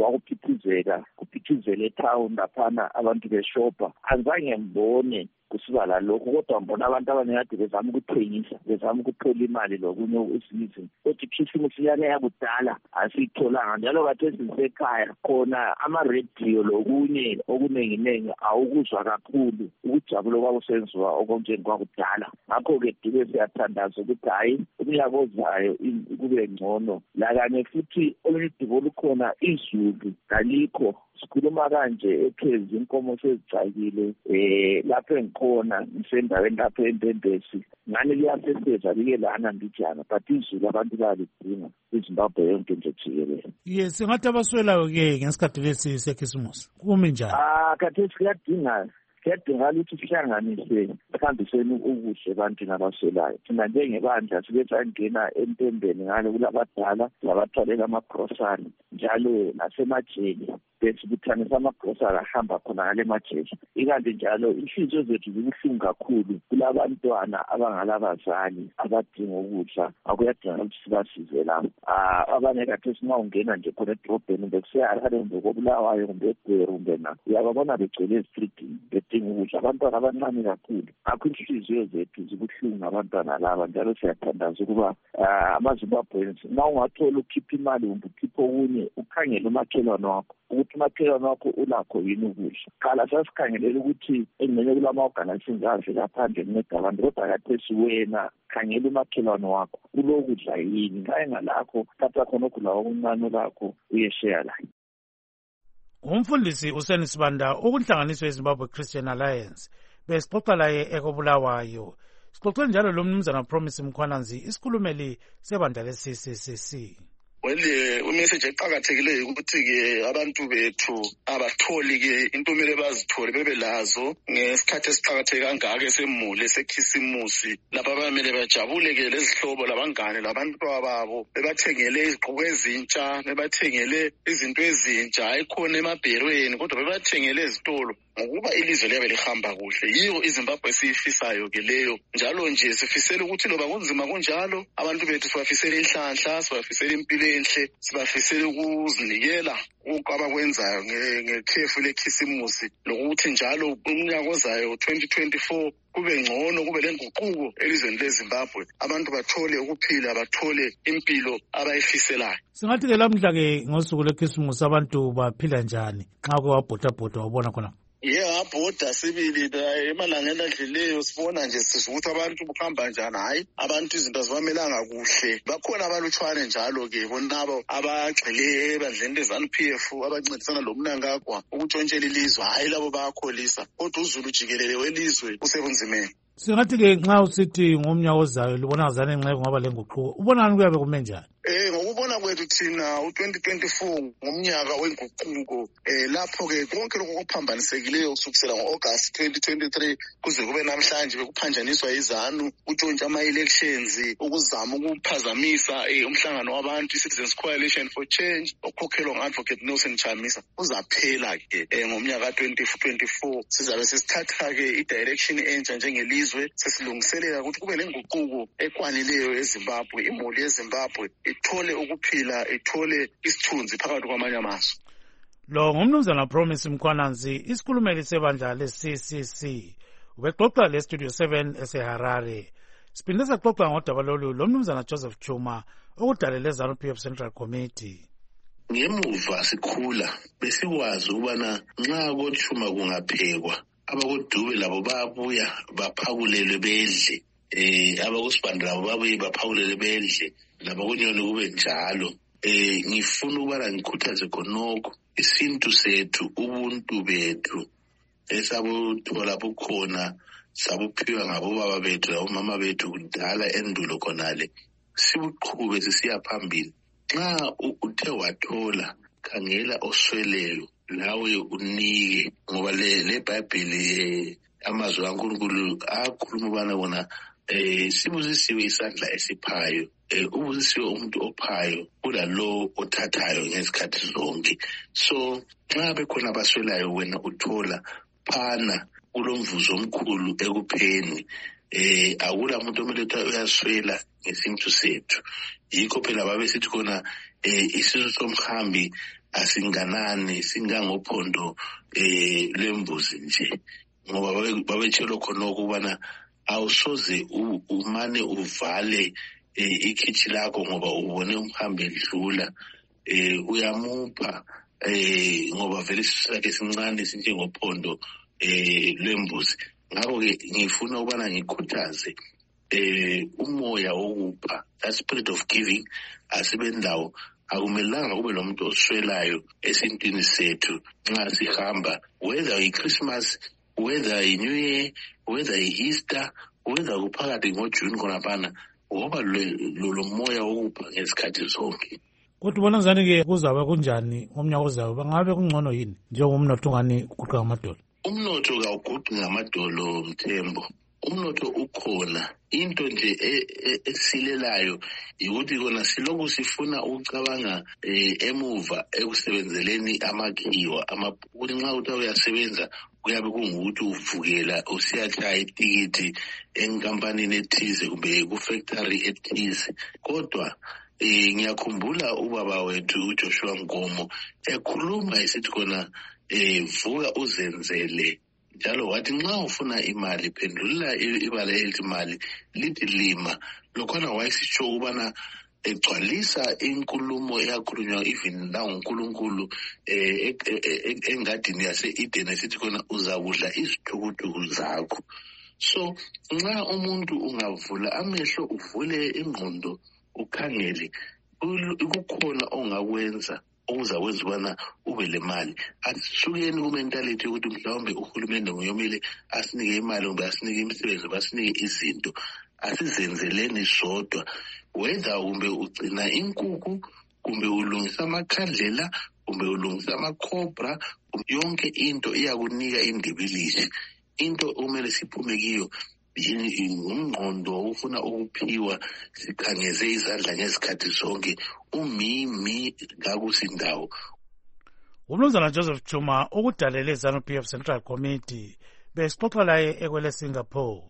kuphithizela etown laphana abantu beshopha. Azange ngibone kusuka la lokho, kodwa mbona abantu abaningi bezama ukuthengisa, bezama ukuthola imali lokunye ezinye. Kodwa ikhisimusi lana yakudala asiyitholanga. Njalo kade sisekhaya khona ama-radio lokunye okunenginengi awukuzwa kakhulu ukujabula kwakusenziwa okunjengokwakudala. Ngakho-ke dube siyathandaza ukuthi hayi umnyaka ozayo kube ngcono. Lakanye futhi olunye udubo olukhona izulu kalikho. Sikhuluma kanje ekhezi inkomo sezicakile lapho engikhona ngisendaweni lapho eMpembesi. Ngani liyaseseza like lana mbijana but izulu abantu bayalidinga iZimbabwe yonke nje jikelele. Yes, ngathi abaswelayo-ke ngesikhathi lesi sekhisimusi kumi njani? Khathesi kuyadinga ukuthi sihlanganise sihambiseni ukuhle ebantwini abaswelayo. Thina njengebandla sike sangena empembeni ngale kulabadala labathwalela amagrosari njalo nasemajele besibuthanisa amagrosari ahamba khona ngale majele. Ikanti njalo inhliziyo zethu zibuhlungu kakhulu kulabantwana abangalabazali abadinga ukudla. Akuyadinga ukuthi sibasize lapho. Abanye kade singawungena nje khona edrobheni bekuseyahale kumbe koBulawayo kumbe eGweru kumbe na uyababona begcwele ezitridini bedinga ukudla, abantwana abancane kakhulu. Akho inhliziyo zethu zibuhlungu abantwana laba. Njalo siyathandaza ukuba amaZimbabweans nxa ungathola ukhipha imali kumbe ukhipha okunye ukhangele umakhelwane wakho ukuthi umakhelwane wakho ulakho yini ukudla. Qala sasikhangelela ukuthi engxenye kulama-organizations avela phandle kunceda abantu, kodwa kathesi wena khangela umakhelwane wakho ulokudla yini, ngaye ngalakho thatha khona ukudla okuncane lakho uyesheya layo. Umfundisi uSeni Sibanda ukunhlanganiso yeZimbabwe Christian Alliance besixoxa laye ekobulawayo. Sixoxe njalo lo mnumzana Promise Mkhwananzi, isikhulumeli sebandla le-CCCC. Umessage eqakathekileyo ukuthi-ke abantu bethu abatholi-ke into kumele bazithole bebe lazo ngesikhathi esiqakatheke kangaka esemuli esekhisimusi, lapha bamele bajabule-ke lezihlobo labangane labantwana babo, bebathengele izigqoko ezintsha, bebathengele izinto ezintsha, ayikhona emabherweni kodwa bebathengele ezitolo, ngokuba ilizwe liyabe lihamba kuhle. Yiyo iZimbabwe esiyifisayo-ke leyo. Njalo nje sifisela ukuthi loba kunzima kunjalo, abantu bethu sibafisela inhlanhla, sibafisela impilo enhle, sibafisela ukuzinikela abakwenzayo ngekhefu lekhisimusi, lokuthi njalo umnyaka ozayo 2024 kube ngcono, kube lenguquko elizweni leZimbabwe, abantu bathole ukuphila, bathole impilo abayifiselayo. Singathi-ke lamhla-ke ngosuku lekhisimusi abantu baphila njani nxa kwabhodabhoda wabona khona? Abhoda sibili emalangeni adlileyo sibona nje sisho ukuthi abantu buhamba njani. Hayi, abantu izinto zibamelanga kuhle. Bakhona abalutshwane njalo-ke bonabo abagxile ebandleni le-ZANU-PF abancedisana lomnangagwa ukutshontshela ilizwe. Hayi, labo bayakholisa, kodwa uzulu jikelele welizwe usebunzimeni. Singathi-ke nxa usithi ngomnyaka ozayo libona ngazane nxa kungaba lenguquko, ubonani kuyabe kume njani? Ngokubona kwethu thina u-2024 ngomnyaka wenguquko, lapho-ke konke lokhu okuphambanisekileyo kusukisela ngo-August 2023 kuze kube namhlanje bekuphanjaniswa izanu, utshontsha ama-elections, ukuzama ukuphazamisa umhlangano wabantu, i-Citizens Coalition for Change okhokhelwa ngu-Advocate Nelson Chamisa, uzaphela-ke ngomnyaka ka-2024. Sizabe sesithatha-ke i-direction entsha njengelizwe, sesilungiselela ukuthi kube lenguquko ekwanileyo eZimbabwe, imuli yeZimbabwe ithole ukuphila, ithole isithunzi phakathi kwamanye amazwe. Lo ngumnumzana Promise Mkhwananzi, isikhulumeli sebandla le-CCC. Ubexoxa le-Studio 7 eseHarare. Siphinde saxoxa ngodaba lolu lo mnumzana Joseph Chuma okudalela ZANU-PF Central Committee. Ngemuva sikhula besikwazi ukubana nxa koThuma kungaphekwa abakoDube labo bayabuya baphakulele bedle, abakoSibanda labo babuye baphakulele bedle, labakunyoni kube njalo. Ngifuna ukubana ngikhuthaze khonokho isintu sethu, ubuntu bethu esabuthola bukhona, sabuphiwa ngabobaba bethu labomama bethu kudala endulo khonale, sibuqhube sisiya phambili. Nxa uthe wathola, khangela osweleyo lawe unike, ngoba le Bhayibheli amazwi kaNkulunkulu akhuluma ubana bona sibusisiwe isandla esiphayo, ubusisiwe umuntu ophayo kulalo othathayo ngezikhathi zonke. So nxa bekhona abaswelayo wena uthola, phana kulomvuzo omkhulu ekupheni. Akula muntu omele uyaswela ngesintu sethu. Yikho phela babesithi khona isisu somhambi asinganani, singangophondo lwembuzi nje, ngoba babetshelo khonoko ukubana awusoze umane uvale ikhithi lakho ngoba ubone umhambi edlula, uyamupha ngoba vele isisake sincane sinjengophondo lwembuzi. Ngakho-ke ngifuna ukubana ngikhuthaze umoya wokupha, that spirit of giving, asibendawo. Akumelanga kube nomuntu oswelayo esintwini sethu nxa sihamba, whether i-Christmas, whether i-New Year, whether i-Easter, whether kuphakathi ngoJune khonaphana, ngoba lo moya wokupha ngezikhathi zonke. Kodwa ubona ngani-ke kuzabe kunjani ngomnyaka ozayo? Bangabe kungcono yini njengomnotho ngani uguquka ngamadolo? Umnotho kawuguqi ngamadolo Mthembo, umnotho ukhona. Into nje esilelayo ukuthi kona silokhu sifuna ukucabanga emuva ekusebenzeleni amakhiwa, ukuthi nxa uthi uyasebenza kuyabe kungukuthi uvukela usiyatshaya itikiti enkampanini ethize kumbe ku-factory ethize. Kodwa ngiyakhumbula ubaba wethu uJoshua Nkomo ekhuluma esithi khona vuka uzenzele, njalo wathi nxa ufuna imali phendulela ibala elithi imali lithi lima. Lokhwana wayesitsho ukubana egcwalisa inkulumo eyakhulunywa even nanguNkulunkulu engadini yase-Eden esithi khona uzakudla izithukuthukulu zakho. So nxa umuntu ungavula amehlo uvule ingqondo ukhangele kukhona ongakwenza okuzakwenza ukubana ube le mali. Asisukeni kumentality yokuthi mhlawumbe uhulumende nguyomile asinike imali kumbe asinike imisebenzi kumbe asinike izinto. Asizenzeleni sodwa, whether kumbe ugcina inkukhu kumbe ulungisa amakhandlela kumbe ulungisa amakhobra, yonke into iyakunika indibilishi. Into okumele siphume kiyo ngumngqondo wokufuna ukuphiwa sikhangeze izandla ngezikhathi zonke umimi ngakusindawo. Umnumzana Joseph Chuma ukudalele ZANU-PF Central Committee besixoxa laye ekwele Singapore.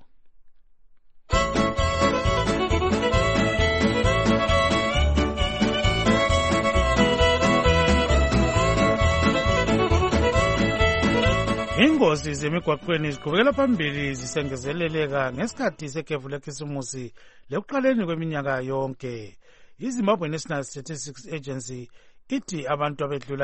Ingozi zemigwaqweni ziqhubekela phambili zisengezeleleka ngesikhathi sekhefu lekhisimusi lekuqaleni kweminyaka yonke. iZimbabwe National Statistics Agency ithi abantu abedlula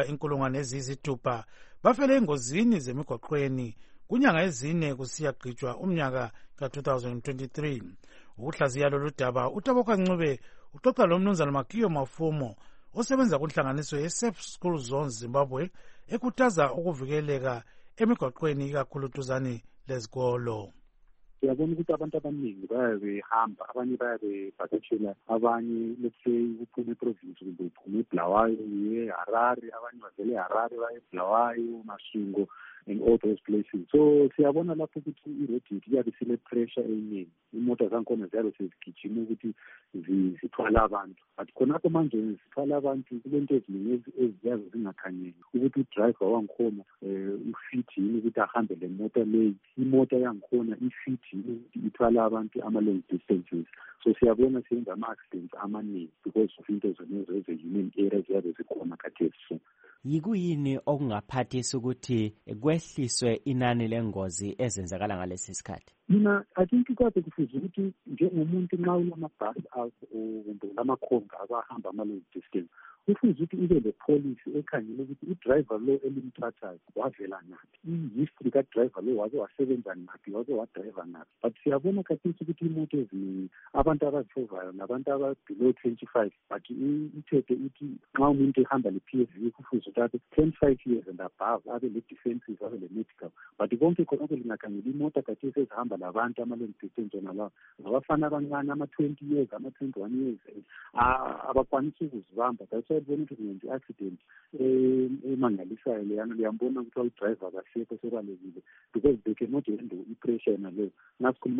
6,000 bafele engozini zemigwaqweni kunyanga ezine kusiyagqitshwa umnyaka ka-2023. Ukuhlaziya lolu daba uTaboka Ncube uxoxa lomnumzana Makiyo Mafumo osebenza kunhlanganiso ye-Safe School Zones Zimbabwe ekhuthaza ukuvikeleka emigwaqweni ikakhulu duzane lezikolo. Siyabona ukuthi abantu abaningi bayabe behamba, abanye bayabe bevakashela, abanye let's say kuphuma eprovince kumbe kuphuma eBulawayo uye Harare, abanye bavele eHarare baye eBulawayo, Masvingo and all those places. So siyabona lapho ukuthi i-road iyabe sile pressure eningi, imoto zakhona ziyabe sezigijima ukuthi zithwala abantu, but khonapho manje zithwala abantu kulento eziningi eziyabe zingakhanyeki ukuthi udriver wangikhona ufit yini ukuthi ahambe le moto leyi, imoto yangikhona ifit yini ukuthi ithwala abantu ama-long distances. So siyabona siyenza ama-accidents amaningi because of into zonezo eze-human error ziyabe zikhona khathesi. Yikuyini okungaphathisa ukuthi kwehliswe inani lengozi ezenzakala ngalesi sikhathi? Mina I think ikwazi kufuze ukuthi njengomuntu nxa ulamabhasi akho kumbe lamakhonga abahamba ama-long distance kufuze ukuthi ibe le policy ekhangela ukuthi udriver lo elimthathayo wavela naphi, i-history kadriver lo waze wasebenza naphi, waze wadriver naphi. But siyabona khathesi ukuthi imoto eziningi abantu abazifovayo nabantu ababelow 25, but ithethe ithi nxa umuntu ehamba le-PSV kufuze ukuthi 25 years and above abe le-defensive abe le-medical. But konke khonoko lingakhangela imoto khathesi ezihamba labantu ama-long distance nalabo ngabafana abancane ama-20 years ama-21 years abakwanisa ukuzibamba. That's why bona ukuthi kungenza i-accident emangalisayo leyana liyambona ukuthi udriver kasekho sebalekile because they cannot handle i-pressure naleyo. Nasikhuluma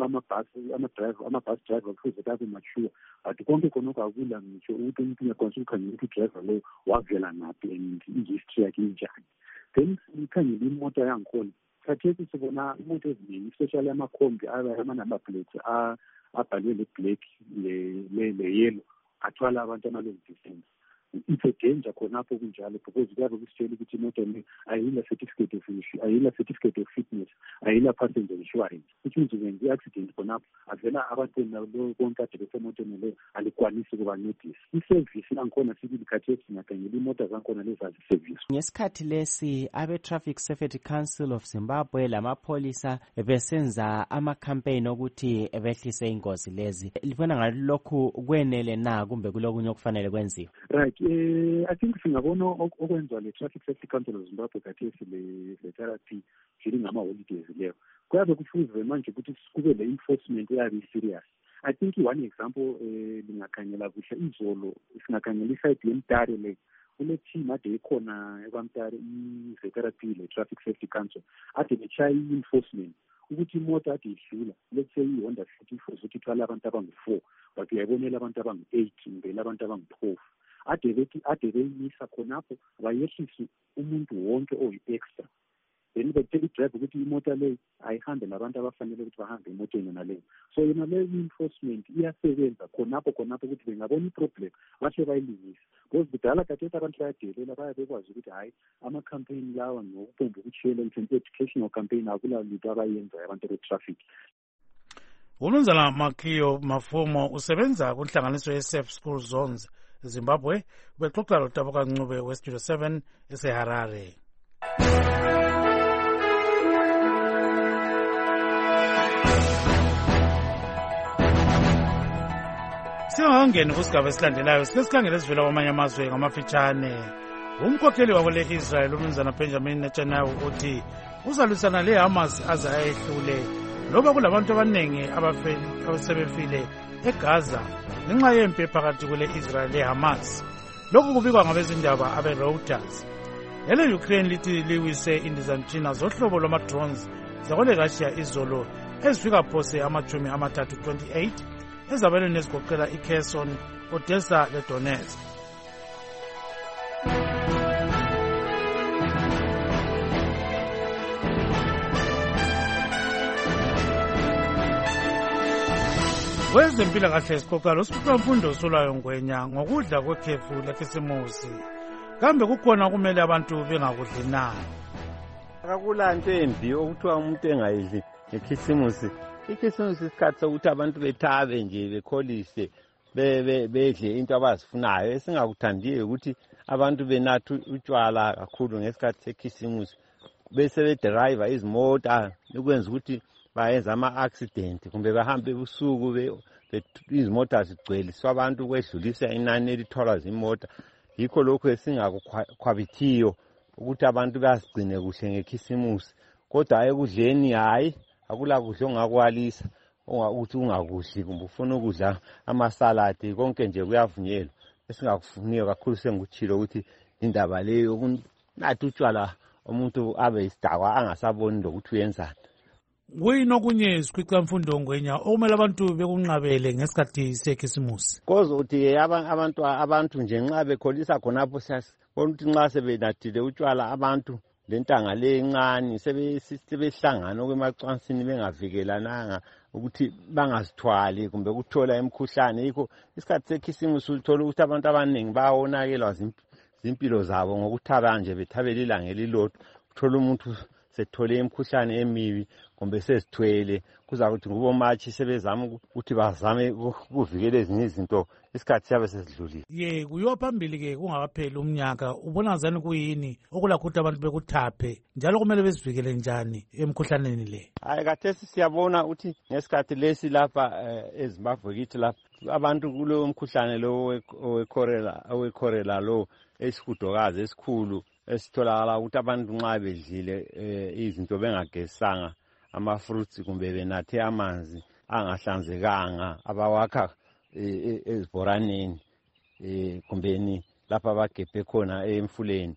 ama-bus driver kufuze kabe mature, but konke khonoko akula ngisho ukuthi umuntu uyakwanisa ukukhangela ukuthi udriver loyo wavela naphi and i-history yakhe injani. Then sikhangela imoto yangikhona khathesi sibona imoto eziningi especially amakhombi ama-number plates abhalwe le-black le-yellow athwala abantu ama-long distance. It's a danger khonapho kunjalo because kuyabe kusitshela ukuthi imoto le ayila certificate of fitness, ayila passenger insurance, which means when the accident khonapho avela abantu lo konke ade besemotweni leyo alikwanisi ukubancedisa. I-service yangikhona sibili khathesi singakhangela imoto zangikhona lezazi service. Ngesikhathi lesi abe-Traffic Safety Council of Zimbabwe lamapholisa besenza ama-campaign okuthi behlise ingozi lezi, libona ngalokhu kwenele na kumbe kulokunye okufanele kwenziwe? Right. I think singabona okwenziwa le-Traffic Safety Council of Zimbabwe khathesi le-therapy during ama-holidays leyo kuyabe kufuze manje ukuthi kube le-enforcement eyabe i-serious. I think one example lingakhangela kuhle izolo singakhangela iside yeMtare le kule team ade ikhona ekwamtare i-therapy le-Traffic Safety Council ade betshaye i-enforcement ukuthi imoto ade idlula, let's say i-Honda Fit ifuze ukuthi ithwala abantu abangu-4 but uyayibonela abantu abangu-8 ngibela abantu abangu-12 ade beyisa khonapho bayehlise umuntu wonke oyi-extra. Then betshela i-driver ukuthi imoto leyo ayihambe labantu abafanele ukuthi bahambe emotweni naleyo. So yona leyo enforcement iyasebenza khonapho ukuthi bengabona i-problem bahle bayilungise because kudala khathesi abantu bayadelela bayabekwazi ukuthi hhayi ama-campaign lawa ngokupomba ukushiyela it's an educational campaign akula lutho abayenzayo abantu be-traffic. umnumzana Makio Mafumo usebenza kunhlanganiso ye-Safe School Zones Zimbabwe. Ubexoxa loTabuka Ncube weStudio 7 eseHarare. Singakangeni kusigaba esilandelayo sike sikhangele esivela kwamanye amazwe ngamafitshane. Umkhokheli wako-Israel umnumzana Benjamin Netanyahu uthi uzalwisana le-Hamas aze ayehlule loba kulabantu abaningi abasebefile eGaza ngenxa yempi phakathi kwele-Israel le-Hamas. Lokhu kubikwa ngabezindaba abe-Reuters. Ele-Ukraine lithi liwise indizamtshina zohlobo lwama-drones zakwele-Russia izolo ezifika phose ama-30-28 ezabelweni ezigoqela iKherson, Odessa leDonetsk. Kwezempilakahle sixoxa losikhulumfundo Solwayo Ngwenya ngokudla kwekhefu lekhisimusi. Kambe kukhona kumele abantu bengakudli na? Akakulanto embi okuthiwa umuntu engayidli ngekhisimusi. Ikhisimusi isikhathi sokuthi abantu bethabe nje bekholise bedle into abazifunayo. Esingakuthandiyo ukuthi abantu benatha utshwala kakhulu ngesikhathi sekhisimusi bese bedrive izimota ukwenza ukuthi bayenza ama-accident kumbe bahambe ebusuku izimota zigcwele abantu kwedlulisa inani elitholwa zimota. Yikho lokho esingakukhwabithiyo ukuthi abantu bazigcine kuhle ngekhisimusi. Kodwa ekudleni hayi akula kudla ongakwalisa ukuthi ungakudli kumbe ufuna ukudla amasaladi konke nje kuyavunyelwa. Esingakufuniyo kakhulu sengikuthilo ukuthi indaba leyo ukunatha utshwala umuntu abe isidakwa angasaboni lokuthi uyenzani. Kuyini okunye sikhwicamfundo Ngwenya okumele abantu bekunqabele ngesikhathi sekhisimusi? Koze uthi abantu nje nxa bekholisa khonapho siyabona ukuthi nxa sebenathile utshwala abantu lentanga le encane sebehlangana okwemacansini bengavikelananga ukuthi bangazithwali kumbe ukuthola imikhuhlane. Yikho isikhathi sekhisimusi uthola ukuthi abantu abaningi bawonakelwa zimpilo zabo ngokuthaba nje bethabela ilanga elilodwa. Uthola umuntu sethole imikhuhlane emibi kumbe sesithwele kuzakuthi ngubomatshi sebezama ukuthi bazame ukuvikela ezinye izinto isikhathi siyabe sesidlulile. Kuyiwa phambili ke kungakapheli umnyaka ubona zani kuyini okulakho ukuthi abantu bekuthaphe njalo kumele bezivikele njani emikhuhlaneni le? Hayi kathesi siyabona ukuthi ngesikhathi lesi lapha eZimbabwe kithi lapha abantu kulo mkhuhlane lo owekhorela lo esihudokazi esikhulu esitholakala ukuthi abantu nxa bedlile izinto bengagezisanga ama-fruits kumbe benathe amanzi angahlanzekanga abawakha ezibhoraneni kumbeni lapha bagebhe khona emfuleni.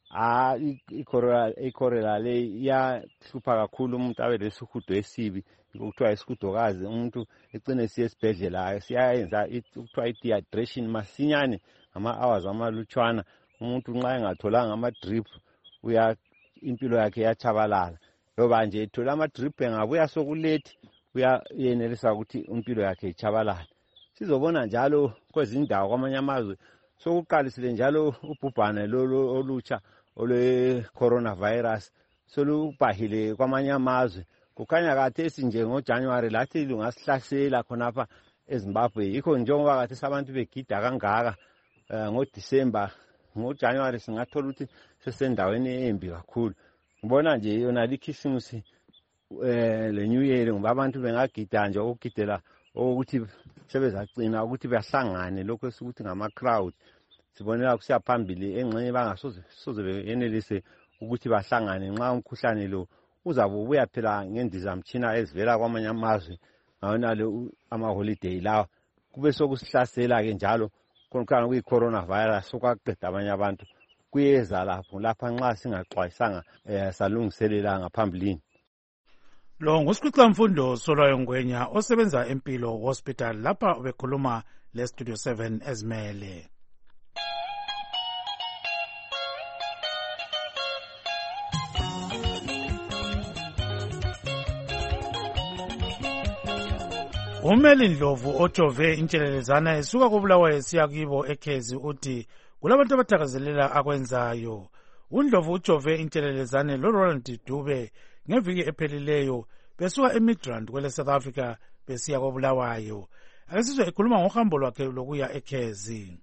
Ikhorela le iyahlupha kakhulu umuntu abe lesihudo esibi okuthiwa isihudokazi. Umuntu ecine siye esibhedlela siyayenza ukuthiwa i-dehydration masinyane ngama-hours amalutshwana. Umuntu nxa engatholanga ama-drip impilo yakhe yachabalala. Loba nje ethola ama-drip engabuya sokulethi uyenelisa ukuthi impilo yakhe ichabalala. Sizobona njalo kwezindawo kwamanye amazwe sokuqalisile njalo ubhubhane olutsha olwe-coronavirus solubhahile kwamanye amazwe. Kukhanya kathesi nje ngoJanuwari lathi lungasihlasela khonapha eZimbabwe. Yikho njengoba kathesi abantu begida kangaka ngoDisemba ngoJanuwari singathola ukuthi sesendaweni embi kakhulu. Ngibona nje yona likhisimusi le-New Year ngoba abantu bengagida nje ukugidela ukuthi sebezacina ukuthi bahlangane lokho esikuthi ngama-crowd. Sibonela kusiya phambili engxenye bangasoze beyenelise ukuthi bahlangane nxa umkhuhlane lo uzabe ubuya phela ngendizamtshina ezivela kwamanye amazwe ngawonalo amaholiday lawa kube sokusihlasela-ke njalo khonokana kuyi-coronavirus sokwaqeda abanye abantu kuyeza lapha nxa singaxwayisanga salungiselela ngaphambilini. Lo ngusikhwicamfundo Solwayo Ngwenya osebenza Empilo Hospital lapha ubekhuluma leStudio 7 ezimele. Umeli Ndlovu ojove intshelelezana esuka koBulawayo esiya kibo eKhezi uthi kulabantu abathakazelela akwenzayo. uNdlovu ujove intshelelezane loRoland Dube ngeviki ephelileyo besuka eMidrand kwele South Africa besiya koBulawayo. Ake sizwe ekhuluma ngohambo lwakhe lokuya eKhezi.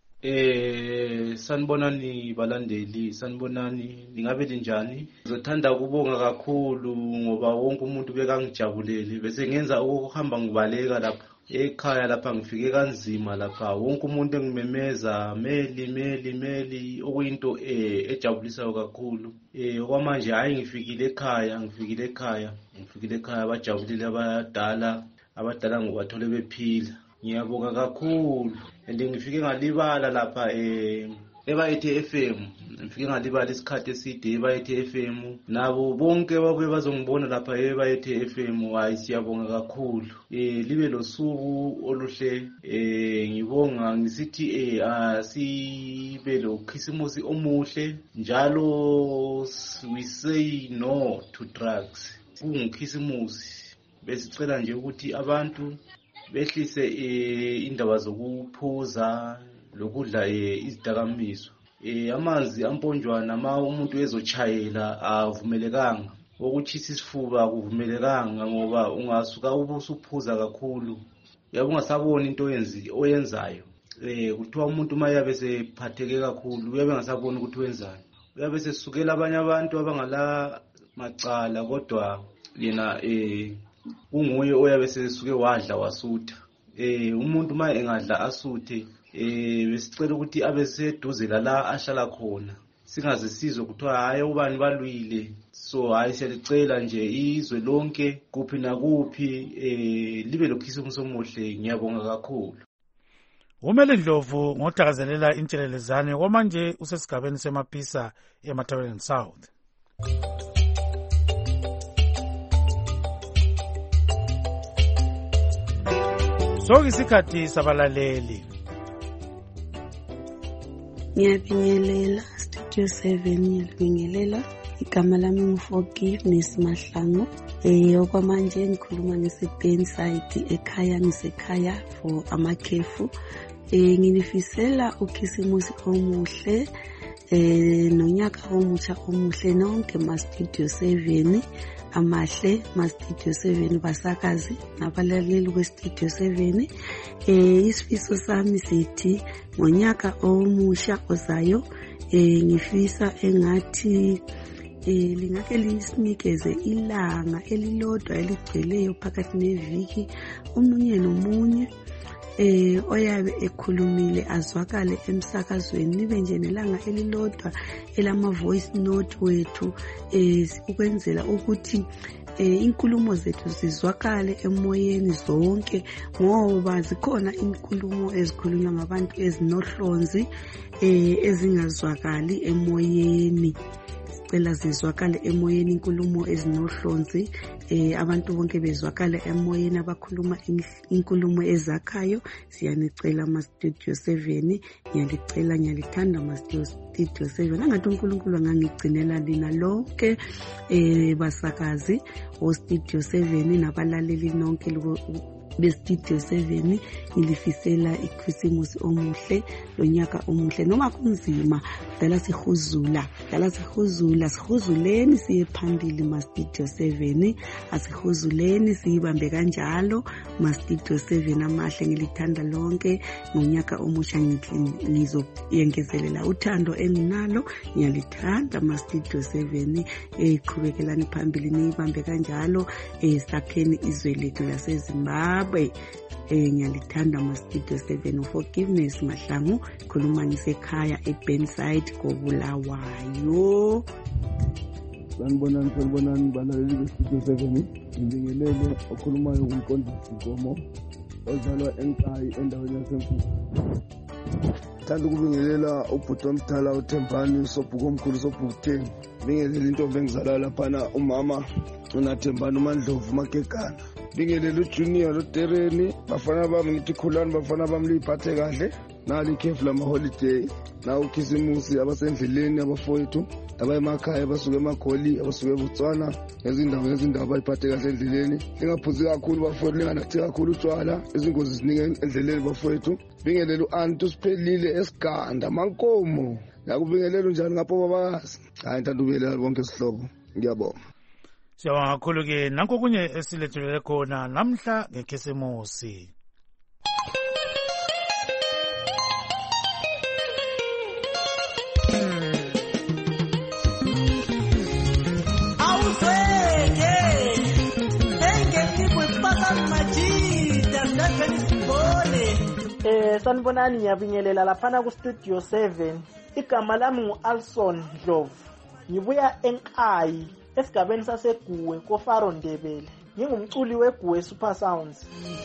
Sanibonani balandeli, sanibonani, ningabe linjani? Ngizothanda ukubonga kakhulu ngoba wonke umuntu bekangijabulele. Bese ngenza ukuhamba ngibaleka lapha ekhaya, lapha ngifike kanzima lapha. Wonke umuntu engimemeza meli okuyinto ejabulisayo kakhulu. Okwamanje hayi ngifikile ekhaya bajabulile abadala ngobathole bephila. Ngiyabonga kakhulu. And ngifike ngalibala lapha eBayethe FM. Ngifike ngalibala isikhathi eside eBayethe FM. Nabo bonke babuye bazongibona lapha eBayethe FM. Hayi siyabonga kakhulu. Libe losuku oluhle. Ngibonga ngisithi sibe lo Christmas omuhle. Njalo we say no to drugs. Kungukhismusi. Besicela nje ukuthi abantu behlise indaba zokuphuza lokudla izidakamizwa. Amanzi amponjwana ma umuntu ezochayela avumelekanga. Ukuchisa isifuba akuvumelekanga ngoba ungasuka ubusuphuza kakhulu. Yabe ungasabona into oyenzayo. Kuthiwa umuntu mayabe sephatheke kakhulu uyabe ngasabona ukuthi wenzayo. Uyabe sesukela abanye abantu abangala macala kodwa yena unguye oyabe sesuke wadla wasutha. Umuntu ma engadla asuthe besicela ukuthi abe seduze la ahlala khona. Singaze sizwe kuthiwa hayi ubani balwile. So hayi siyalicela nje izwe lonke kuphi nakuphi libe lokhisimuso omuhle. Ngiyabonga kakhulu. Umele Ndlovu ngothakazelela intshelelezane kwamanje usesigabeni seMapisa eMataweleni South. Isikhathi sabalaleli. Ngiyabingelela Studio 7, ngiyabingelela. Igama lami ngu-Forgiveness Mahlangu. Okwamanje ngikhuluma ngese-Burnside ekhaya, ngisekhaya for amakhefu. Nginifisela ukhisimusi omuhle nonyaka omutsha omuhle nonke ma-Studio 7 amahle, ma-Studio 7 basakazi nabalaleli kwe-Studio 7. Isifiso sami sithi ngonyaka omusha ozayo ngifisa engathi lingake lisinikeze ilanga elilodwa eligcweleyo phakathi neviki, umunye nomunye oyabe ekhulumile azwakale emsakazweni. Libe nje nelanga elilodwa elama-voice note wethu ukwenzela ukuthi inkulumo zethu zizwakale emoyeni zonke, ngoba zikhona inkulumo ezikhulunywa ngabantu ezinohlonzi ezingazwakali emoyeni. Sicela zizwakale emoyeni inkulumo ezinohlonzi, abantu bonke bezwakala emoyeni abakhuluma inkulumo ezakhayo. Siyanicela ma-Studio 7, ngiyalithanda ma-Studio 7. Angathi uNkulunkulu angangigcinela lina lonke basakazi o-Studio 7 nabalaleli nonke be-Studio 7. Ngilifisela ikhisimusi omuhle lonyaka omuhle. Noma kunzima dala sihuzula sihuzuleni siye phambili ma-Studio 7. Asihuzuleni siyibambe kanjalo ma-Studio 7 amahle. Ngilithanda lonke ngonyaka omusha. Ngizoyengezelela uthando enginalo. Ngiyalithanda ma-Studio 7. Qhubekelani phambili niyibambe kanjalo. Sakheni izwe lethu laseZimbabwe. Ngiyalithanda ma-Studio 7. Forgiveness Mahlangu, khuluma ngisekhaya eBurnside koBulawayo. Sanibonani balaleli be-Studio 7. Ngibingelele okhulumayo uMqondisi Gomo ozalwa eNkayi endaweni yaseMfuza. Thanda ukubingelela ubhuti omdala uThembani uSobhuku omkhulu uSobhuku 10. Bingelela intombi engizalayo laphana umama uNathembani uMandlovu Magegana. Bingelela uJunior uDereni, bafana bami ngithi khulani, bafana bami liphathe kahle. Nali ikhefu lama-holiday, na ukhisimusi abasendleleni abafowethu abayemakhaya abasuke eMagoli abasuke eBotswana ngezindawo bayiphathe kahle endleleni. Lingaphuzi kakhulu bafowethu, linganathi kakhulu utshwala, izingozi ziningi endleleni bafowethu. Bingelela u-Anti uSiphelile eSiganda Mankomo. Ngiyakubingelela njani ngapho babazi. Hayi ngithanda ubingelela bonke isihlobo. Ngiyabonga. Siyabonga kakhulu-ke nanko kunye esilethulele khona namhla ngekhisimusi. Sanibonani, ngiyabingelela laphana ku-Studio 7. Igama lami ngu-Alson Dlovu. Ngibuya eNkayi esigabeni saseGuwe koFaro Ndebele. Ngingumculi weGuwe Super Sounds.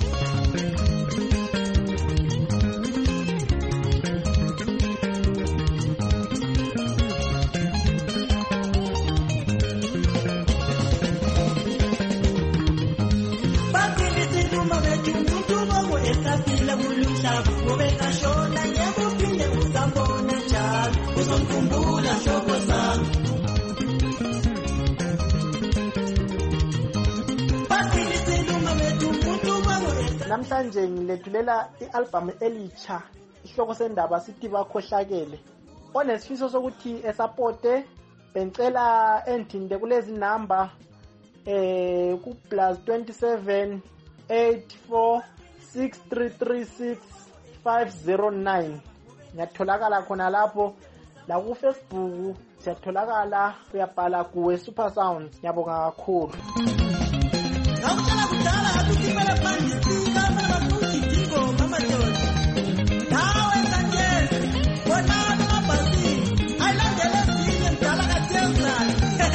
Namhlanje ngilethulela i-album elitsha, isihloko sendaba sithi bakhohlakele. Onesifiso sokuthi esapote bengicela endithinte kulezi number ku +27 84 6336 509. Ngiyatholakala khona lapho la ku Facebook, siyatholakala uyabhala Guwe Super Sounds. Ngiyabonga kakhulu. Ngicela kudala atukimela phansi kamera kujigo mama John. Nawe sanje bona mabasi ayilandele sinye mdala kaThezani.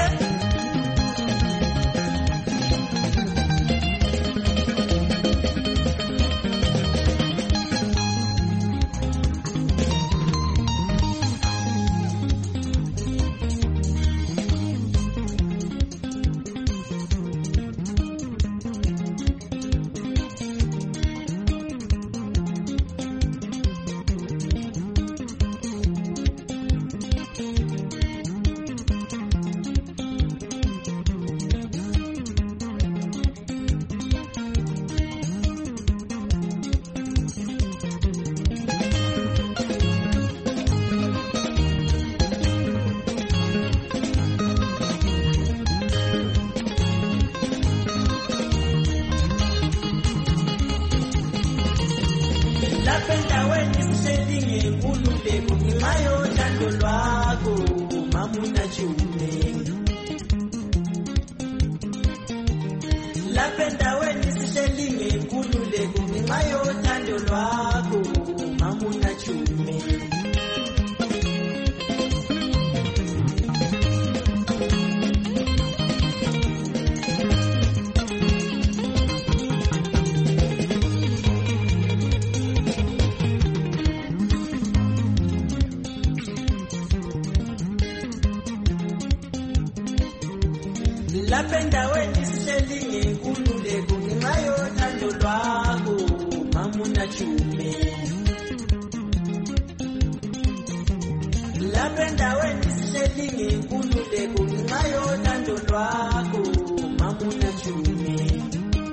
Lapenda weni siselinge kululeko ngenxa thando lwakho mamuna chume. Lapenda weni siselinge kululeko ngenxa thando lwakho mamuna chume.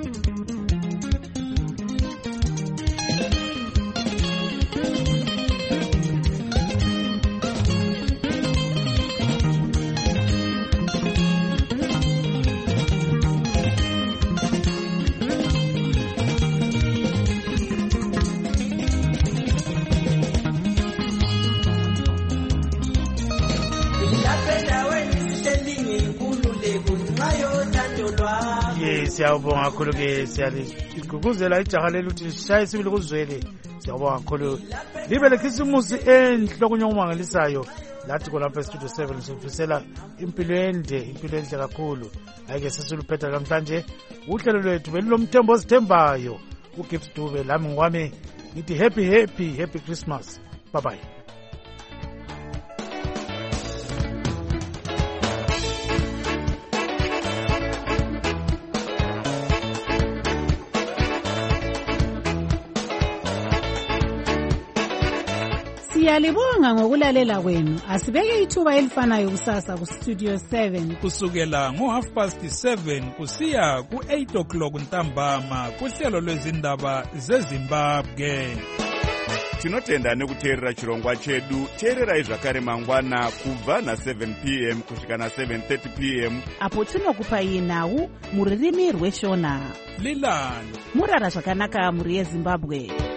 Siyabonga kakhulu-ke, siyaligqugquzela ijaha leli ukuthi lishaye sibili kuzwele. Siyabonga kakhulu. Libe lekhisimusi enhloko nyomangalisayo. Lathi khonapha eStudio 7 sifisela impilo enhle kakhulu. Ayike sesiluphetha namhlanje uhlelo lwethu belilomthembo ozithembayo. uGibbs Dube lami ngwami ngithi happy Christmas. Bye bye. Siyalibonga ngokulalela kwenu. Asibeke ithuba elifanayo kusasa ku Studio 7 kusukela ngo7:30 kusiya ku8 o'clock ntambama kuhlelo lwezindaba zeZimbabwe. tinotenda nekuteerera chirongwa chedu. teererai zvakare mangwana kubva na7 p.m. kusvika na7:30 p.m. apo tinokupai nhau mururimi rweshona. Lilani murara zvakanaka muri yeZimbabwe.